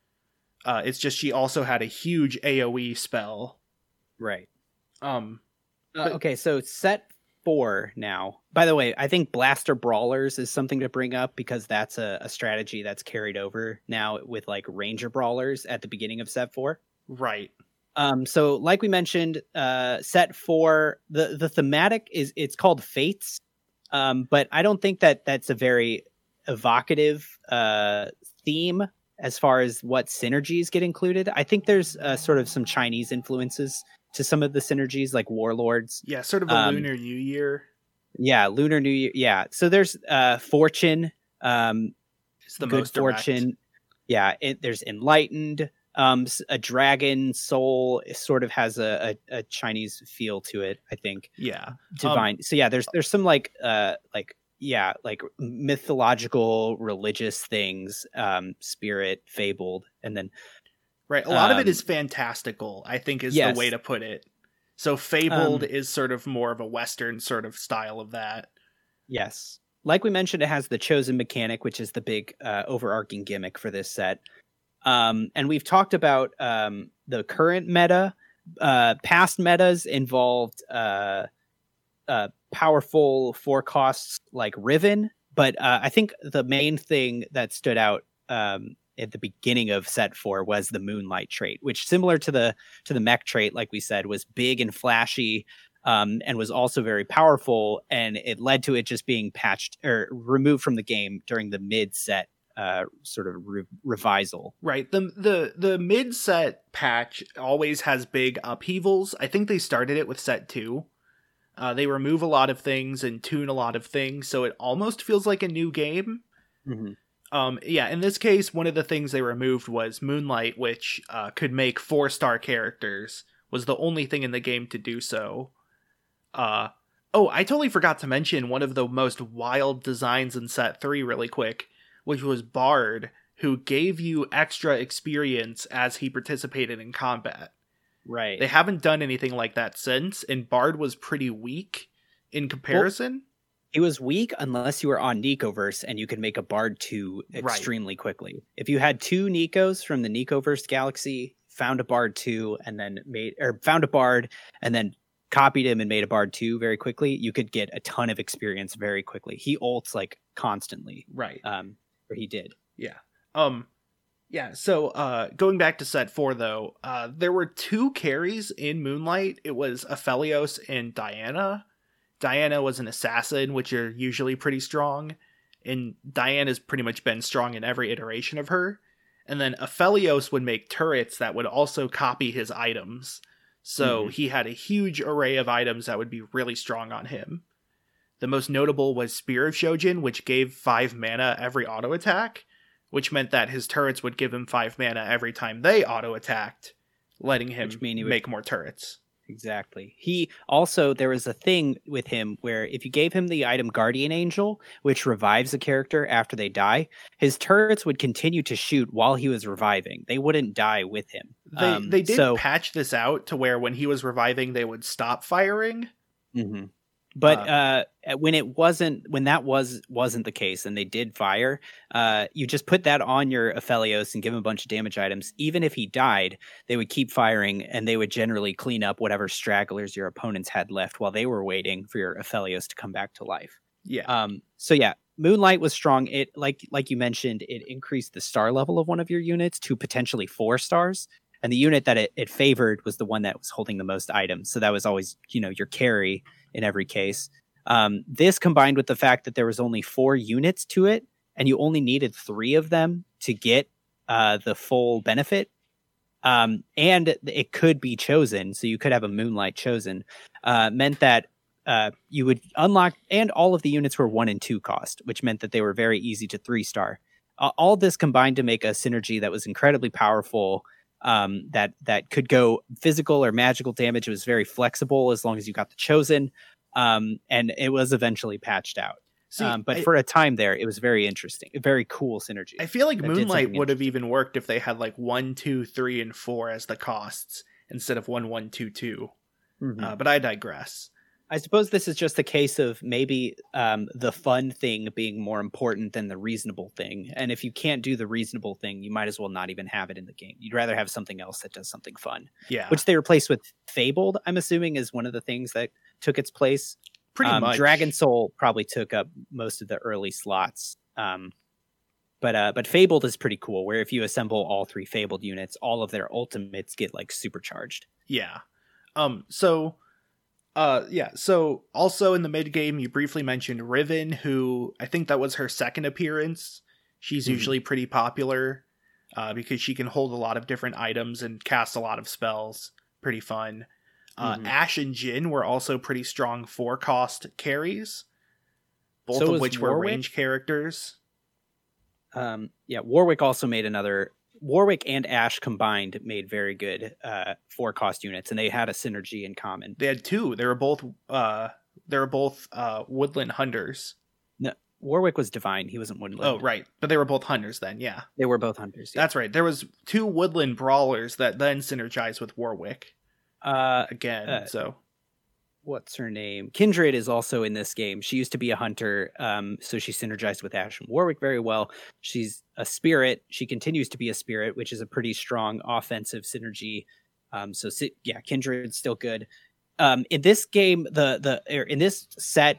Uh, it's just she also had a huge A O E spell. Right. Um. But, uh, okay, so set four now. By the way, I think Blaster Brawlers is something to bring up because that's a, a strategy that's carried over now with like Ranger Brawlers at the beginning of set four. Right. Um, so like we mentioned, uh, set four, the, the thematic is, it's called Fates. Um, but I don't think that that's a very evocative, uh, theme as far as what synergies get included. I think there's uh, sort of some Chinese influences to some of the synergies, like warlords. Yeah, sort of a um, Lunar New Year. Yeah, Lunar New Year. Yeah, so there's uh, fortune. Um, it's the good most direct. fortune. Yeah, it, there's enlightened. Um, a dragon soul sort of has a, a, a Chinese feel to it, I think. Yeah, divine. Um, so yeah, there's there's some like uh like yeah like mythological religious things, um, spirit, fabled, and then right. A lot um, of it is fantastical, I think, is yes. the way to put it. So fabled um, is sort of more of a Western sort of style of that. Yes, like we mentioned, it has the chosen mechanic, which is the big uh, overarching gimmick for this set. Um, and we've talked about um, the current meta. Uh, past metas involved uh, uh, powerful forecasts like Riven, but uh, I think the main thing that stood out um, at the beginning of set four was the Moonlight trait, which, similar to the to the mech trait, like we said, was big and flashy, um, and was also very powerful, and it led to it just being patched or removed from the game during the mid set. Uh, sort of re- revisal. Right. The the the mid set patch always has big upheavals. I think they started it with set two. Uh, they remove a lot of things and tune a lot of things, so it almost feels like a new game. Mm-hmm. Um, yeah, in this case, one of the things they removed was Moonlight, which uh, could make four star characters. Was the only thing in the game to do so. Uh, oh, I totally forgot to mention one of the most wild designs in set three really quick, which was Bard, who gave you extra experience as he participated in combat. Right. They haven't done anything like that since, and Bard was pretty weak in comparison. Well, he was weak unless you were on Nicoverse, and you could make a Bard two extremely right. quickly. If you had two Nicos from the Nicoverse galaxy, found a Bard two, and then made or found a Bard, and then copied him and made a Bard two very quickly, you could get a ton of experience very quickly. He ults like constantly. Right. Um, or he did. Yeah. Um, yeah. So, uh, going back to set four though, uh, there were two carries in Moonlight. It was Aphelios and Diana. Diana was an assassin, which are usually pretty strong, and Diana's pretty much been strong in every iteration of her. And then Aphelios would make turrets that would also copy his items. So mm-hmm. he had a huge array of items that would be really strong on him. The most notable was Spear of Shojin, which gave five mana every auto attack, which meant that his turrets would give him five mana every time they auto attacked, letting him make would... more turrets. Exactly. He also, there was a thing with him where if you gave him the item Guardian Angel, which revives a character after they die, his turrets would continue to shoot while he was reviving. They wouldn't die with him. They um, they did so... patch this out to where when he was reviving, they would stop firing. Mm-hmm. But uh, when it wasn't, when that was wasn't the case, and they did fire, uh, you just put that on your Aphelios and give him a bunch of damage items. Even if he died, they would keep firing, and they would generally clean up whatever stragglers your opponents had left while they were waiting for your Aphelios to come back to life. Yeah. Um. So yeah, Moonlight was strong. It like like you mentioned, it increased the star level of one of your units to potentially four stars. And the unit that it, it favored was the one that was holding the most items. So that was always, you know, your carry in every case. Um, this combined with the fact that there was only four units to it, and you only needed three of them to get uh, the full benefit. Um, and it could be chosen, so you could have a Moonlight chosen, uh, meant that uh, you would unlock, and all of the units were one and two cost, which meant that they were very easy to three star. Uh, all this combined to make a synergy that was incredibly powerful. Um, that that could go physical or magical damage. It was very flexible as long as you got the chosen, um, and it was eventually patched out. See, um, but I, for a time there, it was very interesting, a very cool synergy. I feel like Moonlight would have even worked if they had like one, two, three, and four as the costs instead of one, one, two, two. Mm-hmm. Uh, but I digress. I suppose this is just a case of maybe um, the fun thing being more important than the reasonable thing. And if you can't do the reasonable thing, you might as well not even have it in the game. You'd rather have something else that does something fun. Yeah. Which they replaced with Fabled, I'm assuming, is one of the things that took its place. Pretty um, much. Dragon Soul probably took up most of the early slots. Um, but uh, but Fabled is pretty cool, where if you assemble all three Fabled units, all of their ultimates get like supercharged. Yeah. Um. So... Uh, yeah, so also in the mid game, you briefly mentioned Riven, who I think that was her second appearance. She's mm-hmm. usually pretty popular. uh, because she can hold a lot of different items and cast a lot of spells. Pretty fun. Uh, Mhm. Ashe and Jhin were also pretty strong four cost carries, both So of was which were Warwick. range characters. Um, yeah, Warwick also made another. Warwick and Ashe combined made very good uh, four cost units, and they had a synergy in common. They had two. They were both uh, they were both uh, woodland hunters. No, Warwick was divine. He wasn't woodland. Oh, right, but they were both hunters then. Yeah, They were both hunters. Yeah. that's right. There was two woodland brawlers that then synergized with Warwick Uh, again. Uh, so what's her name? Kindred is also in this game. She used to be a hunter, um, so she synergized with Ashe and Warwick very well. She's a spirit. She continues to be a spirit, which is a pretty strong offensive synergy. Um, so si- yeah, Kindred's still good. Um, in this game, the the er, in this set,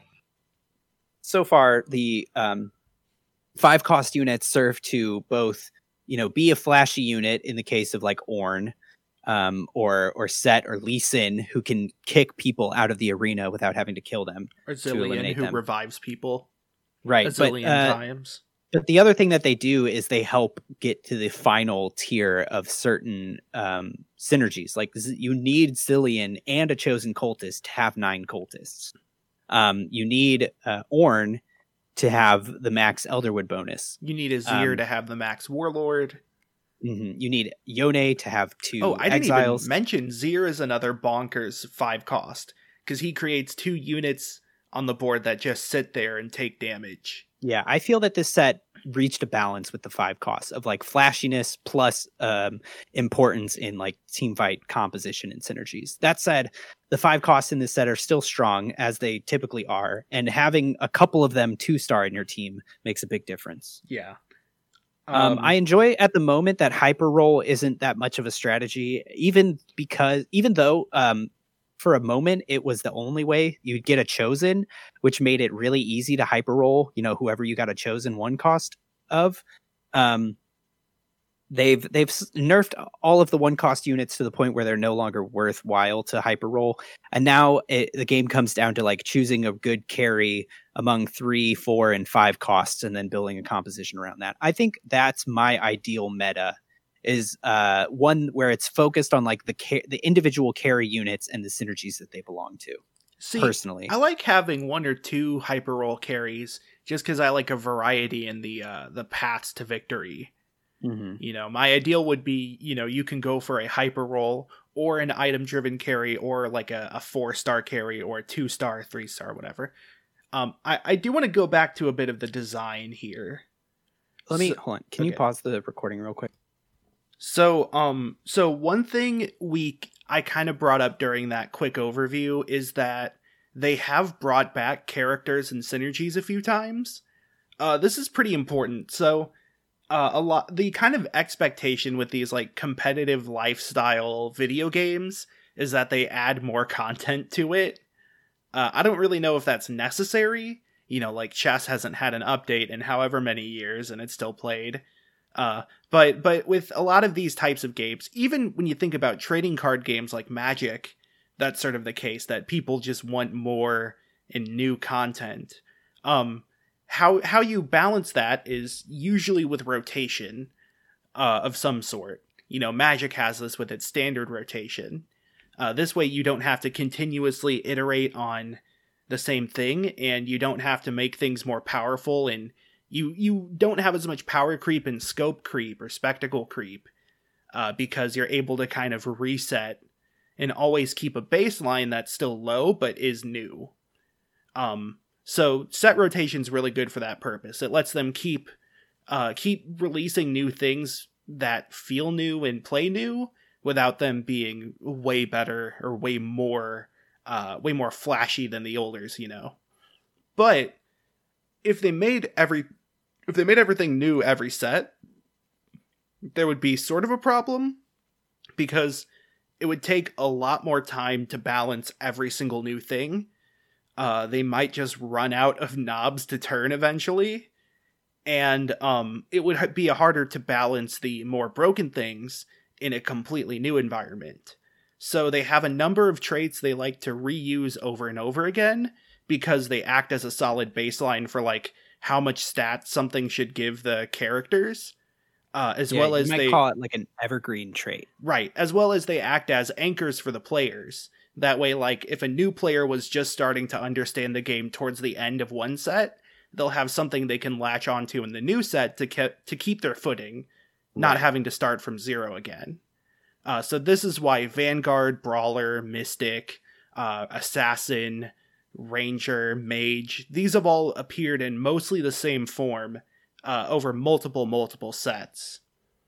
so far the um, five cost units serve to both, you know, be a flashy unit in the case of like Ornn. Um, or or Set or Lee Sin, who can kick people out of the arena without having to kill them. or Zillion, eliminate who them. revives people Right. a But, zillion uh, times. but the other thing that they do is they help get to the final tier of certain um, synergies. Like z- you need Zillion and a chosen cultist to have nine cultists. Um, you need uh, Ornn to have the max Elderwood bonus. You need a Azir um, to have the max warlord. Mhm. You need Yone to have two Oh, I didn't exiles. even mention Zir is another bonkers five cost because he creates two units on the board that just sit there and take damage. Yeah, I feel that this set reached a balance with the five costs of like flashiness plus um, importance in like team fight composition and synergies. That said, the five costs in this set are still strong as they typically are, and having a couple of them two star in your team makes a big difference. Yeah. Um, I enjoy at the moment that hyper roll isn't that much of a strategy, even because even though um, for a moment it was the only way you'd get a chosen, which made it really easy to hyper roll. You know, whoever you got a chosen one cost of, um, they've they've s- nerfed all of the one cost units to the point where they're no longer worthwhile to hyper roll, and now it, the game comes down to like choosing a good carry among three, four, and five costs, and then building a composition around that. I think that's my ideal meta, is uh, one where it's focused on like the ca- the individual carry units and the synergies that they belong to. See, Personally, I like having one or two hyper roll carries just because I like a variety in the uh, the paths to victory. mm-hmm. You know, my ideal would be, you know, you can go for a hyper roll or an item driven carry or like a, a four star carry or a two star, three star, whatever. Um, I, I do want to go back to a bit of the design here. Let me So- hold on. Can you okay. pause the recording real quick? So, um, so one thing we I kind of brought up during that quick overview is that they have brought back characters and synergies a few times. Uh, this is pretty important. So, uh, a lot the kind of expectation with these like competitive lifestyle video games is that they add more content to it. Uh, I don't really know if that's necessary. You know, like chess hasn't had an update in however many years, and it's still played. Uh, but but with a lot of these types of games, even when you think about trading card games like Magic, that's sort of the case that people just want more and new content. Um, how how you balance that is usually with rotation uh, of some sort. You know, Magic has this with its standard rotation. Uh, this way, you don't have to continuously iterate on the same thing, and you don't have to make things more powerful, and you you don't have as much power creep and scope creep or spectacle creep uh, because you're able to kind of reset and always keep a baseline that's still low but is new. Um, so set rotation's really good for that purpose. It lets them keep uh, keep releasing new things that feel new and play new without them being way better or way more uh, way more flashy than the olders, you know. But if they made every if they made everything new every set, there would be sort of a problem because it would take a lot more time to balance every single new thing. Uh, they might just run out of knobs to turn eventually, and um, it would be harder to balance the more broken things in a completely new environment. So they have a number of traits they like to reuse over and over again because they act as a solid baseline for like how much stats something should give the characters. uh, as yeah, well you as might they call it like an evergreen trait. right, as well as they act as anchors for the players. That way, like if a new player was just starting to understand the game towards the end of one set, they'll have something they can latch onto in the new set to ke- to keep their footing, not Right. having to start from zero again. Uh, so this is why Vanguard, Brawler, Mystic, uh, Assassin, Ranger, Mage, these have all appeared in mostly the same form uh, over multiple, multiple sets.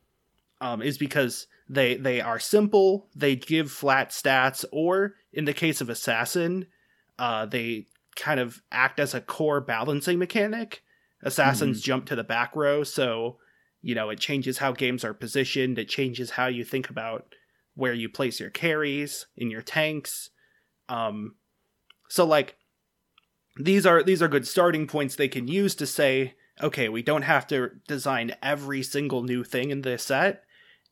Um, is because they they are simple, they give flat stats, or in the case of Assassin, uh, they kind of act as a core balancing mechanic. Assassins Mhm. jump to the back row, so you know it changes how games are positioned, it changes how you think about where you place your carries in your tanks. Um, so like these are these are good starting points they can use to say, okay, we don't have to design every single new thing in this set,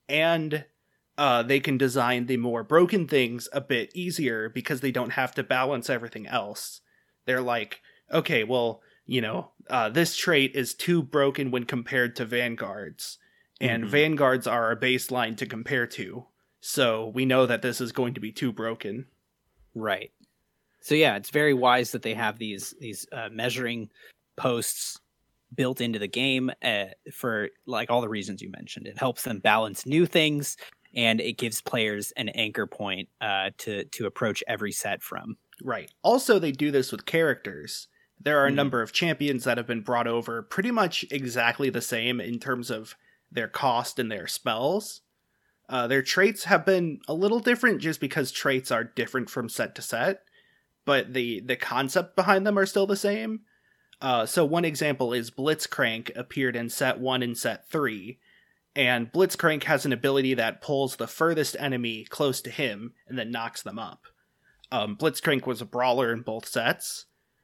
and uh, they can design the more broken things a bit easier because they don't have to balance everything else. They're like, okay, well, you know, uh, this trait is too broken when compared to Vanguards, and Mhm. Vanguards are a baseline to compare to, so we know that this is going to be too broken. Right. So yeah, it's very wise that they have these these uh, measuring posts built into the game uh, for like all the reasons you mentioned. It helps them balance new things, and it gives players an anchor point uh, to to approach every set from. Right. Also, they do this with characters. There are a Mhm. number of champions that have been brought over pretty much exactly the same in terms of their cost and their spells. Uh, their traits have been a little different just because traits are different from set to set, but the, the concept behind them are still the same. Uh, so one example is Blitzcrank appeared in set one and set three, and Blitzcrank has an ability that pulls the furthest enemy close to him and then knocks them up. Um, Blitzcrank was a brawler in both sets,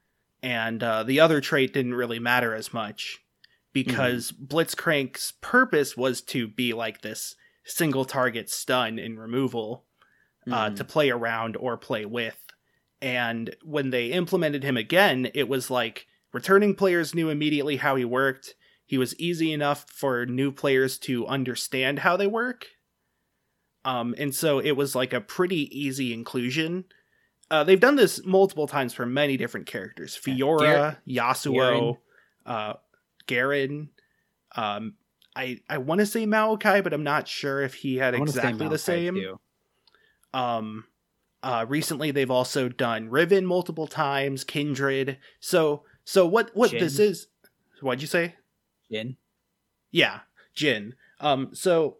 and uh, the other trait didn't really matter as much because mm-hmm. Blitzcrank's purpose was to be like this single target stun and removal uh, mm-hmm. to play around or play with. And when they implemented him again, it was like returning players knew immediately how he worked. He was easy enough for new players to understand how they work. Um, and so it was like a pretty easy inclusion. Uh, they've done this multiple times for many different characters. Fiora, Gar- Yasuo, Garen. uh, Garen. Um, I I want to say Maokai, but I'm not sure if he had exactly the same. Too. Um, uh, recently they've also done Riven multiple times, Kindred. So so what what Jhin. this is? What'd you say? Jhin. Yeah, Jhin. Um, so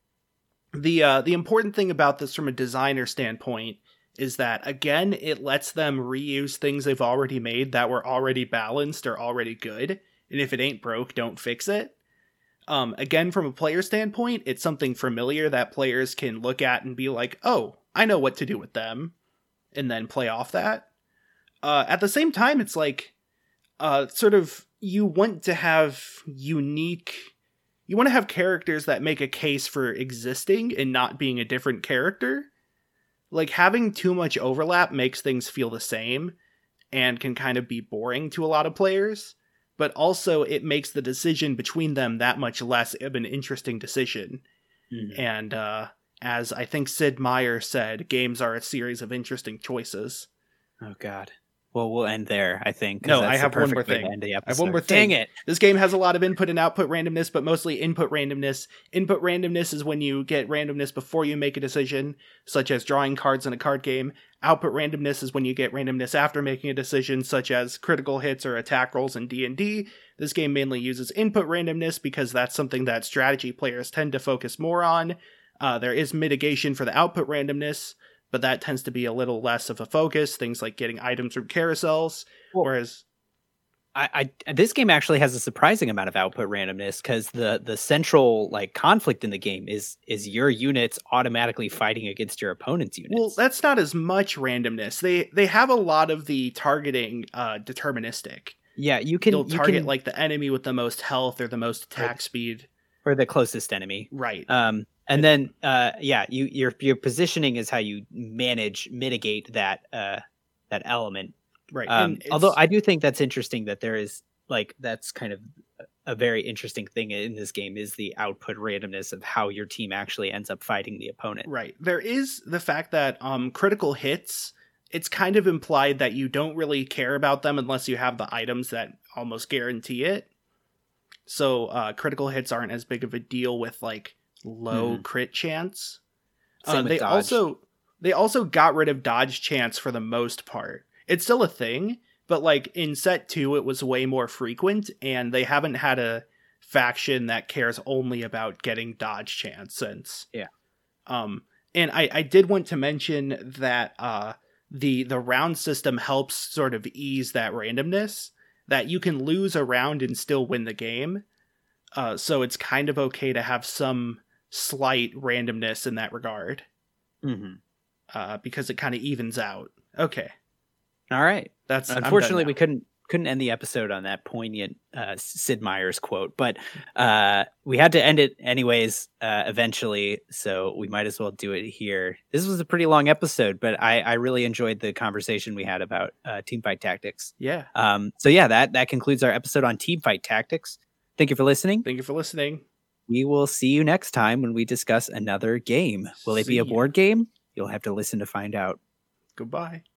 the uh, the important thing about this from a designer standpoint is that, again, it lets them reuse things they've already made that were already balanced or already good. And if it ain't broke, don't fix it. Um, again, from a player standpoint, it's something familiar that players can look at and be like, oh, I know what to do with them, and then play off that. Uh, at the same time, it's like, uh, sort of, you want to have unique... You want to have characters that make a case for existing and not being a different character. Like, having too much overlap makes things feel the same and can kind of be boring to a lot of players, but also it makes the decision between them that much less of an interesting decision. Mm-hmm. And uh, as I think Sid Meier said, games are a series of interesting choices. Oh, God. Well, we'll end there, I think. No, I have one more thing. I have one more thing. Dang it. This game has a lot of input and output randomness, but mostly input randomness. Input randomness is when you get randomness before you make a decision, such as drawing cards in a card game. Output randomness is when you get randomness after making a decision, such as critical hits or attack rolls in D and D. This game mainly uses input randomness because that's something that strategy players tend to focus more on. Uh, there is mitigation for the output randomness, but that tends to be a little less of a focus. Things like getting items from carousels, well, whereas I, I this game actually has a surprising amount of output randomness because the the central like conflict in the game is is your units automatically fighting against your opponent's units. Well, that's not as much randomness. They they have a lot of the targeting uh, deterministic. Yeah, you can You'll you target can, like the enemy with the most health or the most attack or, speed, or the closest enemy. Right. Um. And then, uh, yeah, you your your positioning is how you manage mitigate that uh, that element, right? Um, although I do think that's interesting that there is like that's kind of a very interesting thing in this game is the output randomness of how your team actually ends up fighting the opponent. Right. There is the fact that um, critical hits, it's kind of implied that you don't really care about them unless you have the items that almost guarantee it. So uh, critical hits aren't as big of a deal with like low mm. crit chance. Same uh, with they dodge. also they also got rid of dodge chance for the most part. It's still a thing, but like in set two, it was way more frequent, and they haven't had a faction that cares only about getting dodge chance since. Yeah. Um, and I, I did want to mention that uh, the the round system helps sort of ease that randomness, that you can lose a round and still win the game. Uh, so it's kind of okay to have some slight randomness in that regard. Mm-hmm. Uh, because it kind of evens out. Okay. All right. That's unfortunately we couldn't couldn't end the episode on that poignant uh, Sid Meier's quote, but uh, we had to end it anyways uh, eventually, so we might as well do it here. This was a pretty long episode, but I, I really enjoyed the conversation we had about uh, Teamfight Tactics. Yeah. Um. So yeah, that that concludes our episode on Teamfight Tactics. Thank you for listening. Thank you for listening. We will see you next time when we discuss another game. Will it see be a ya. board game? You'll have to listen to find out. Goodbye.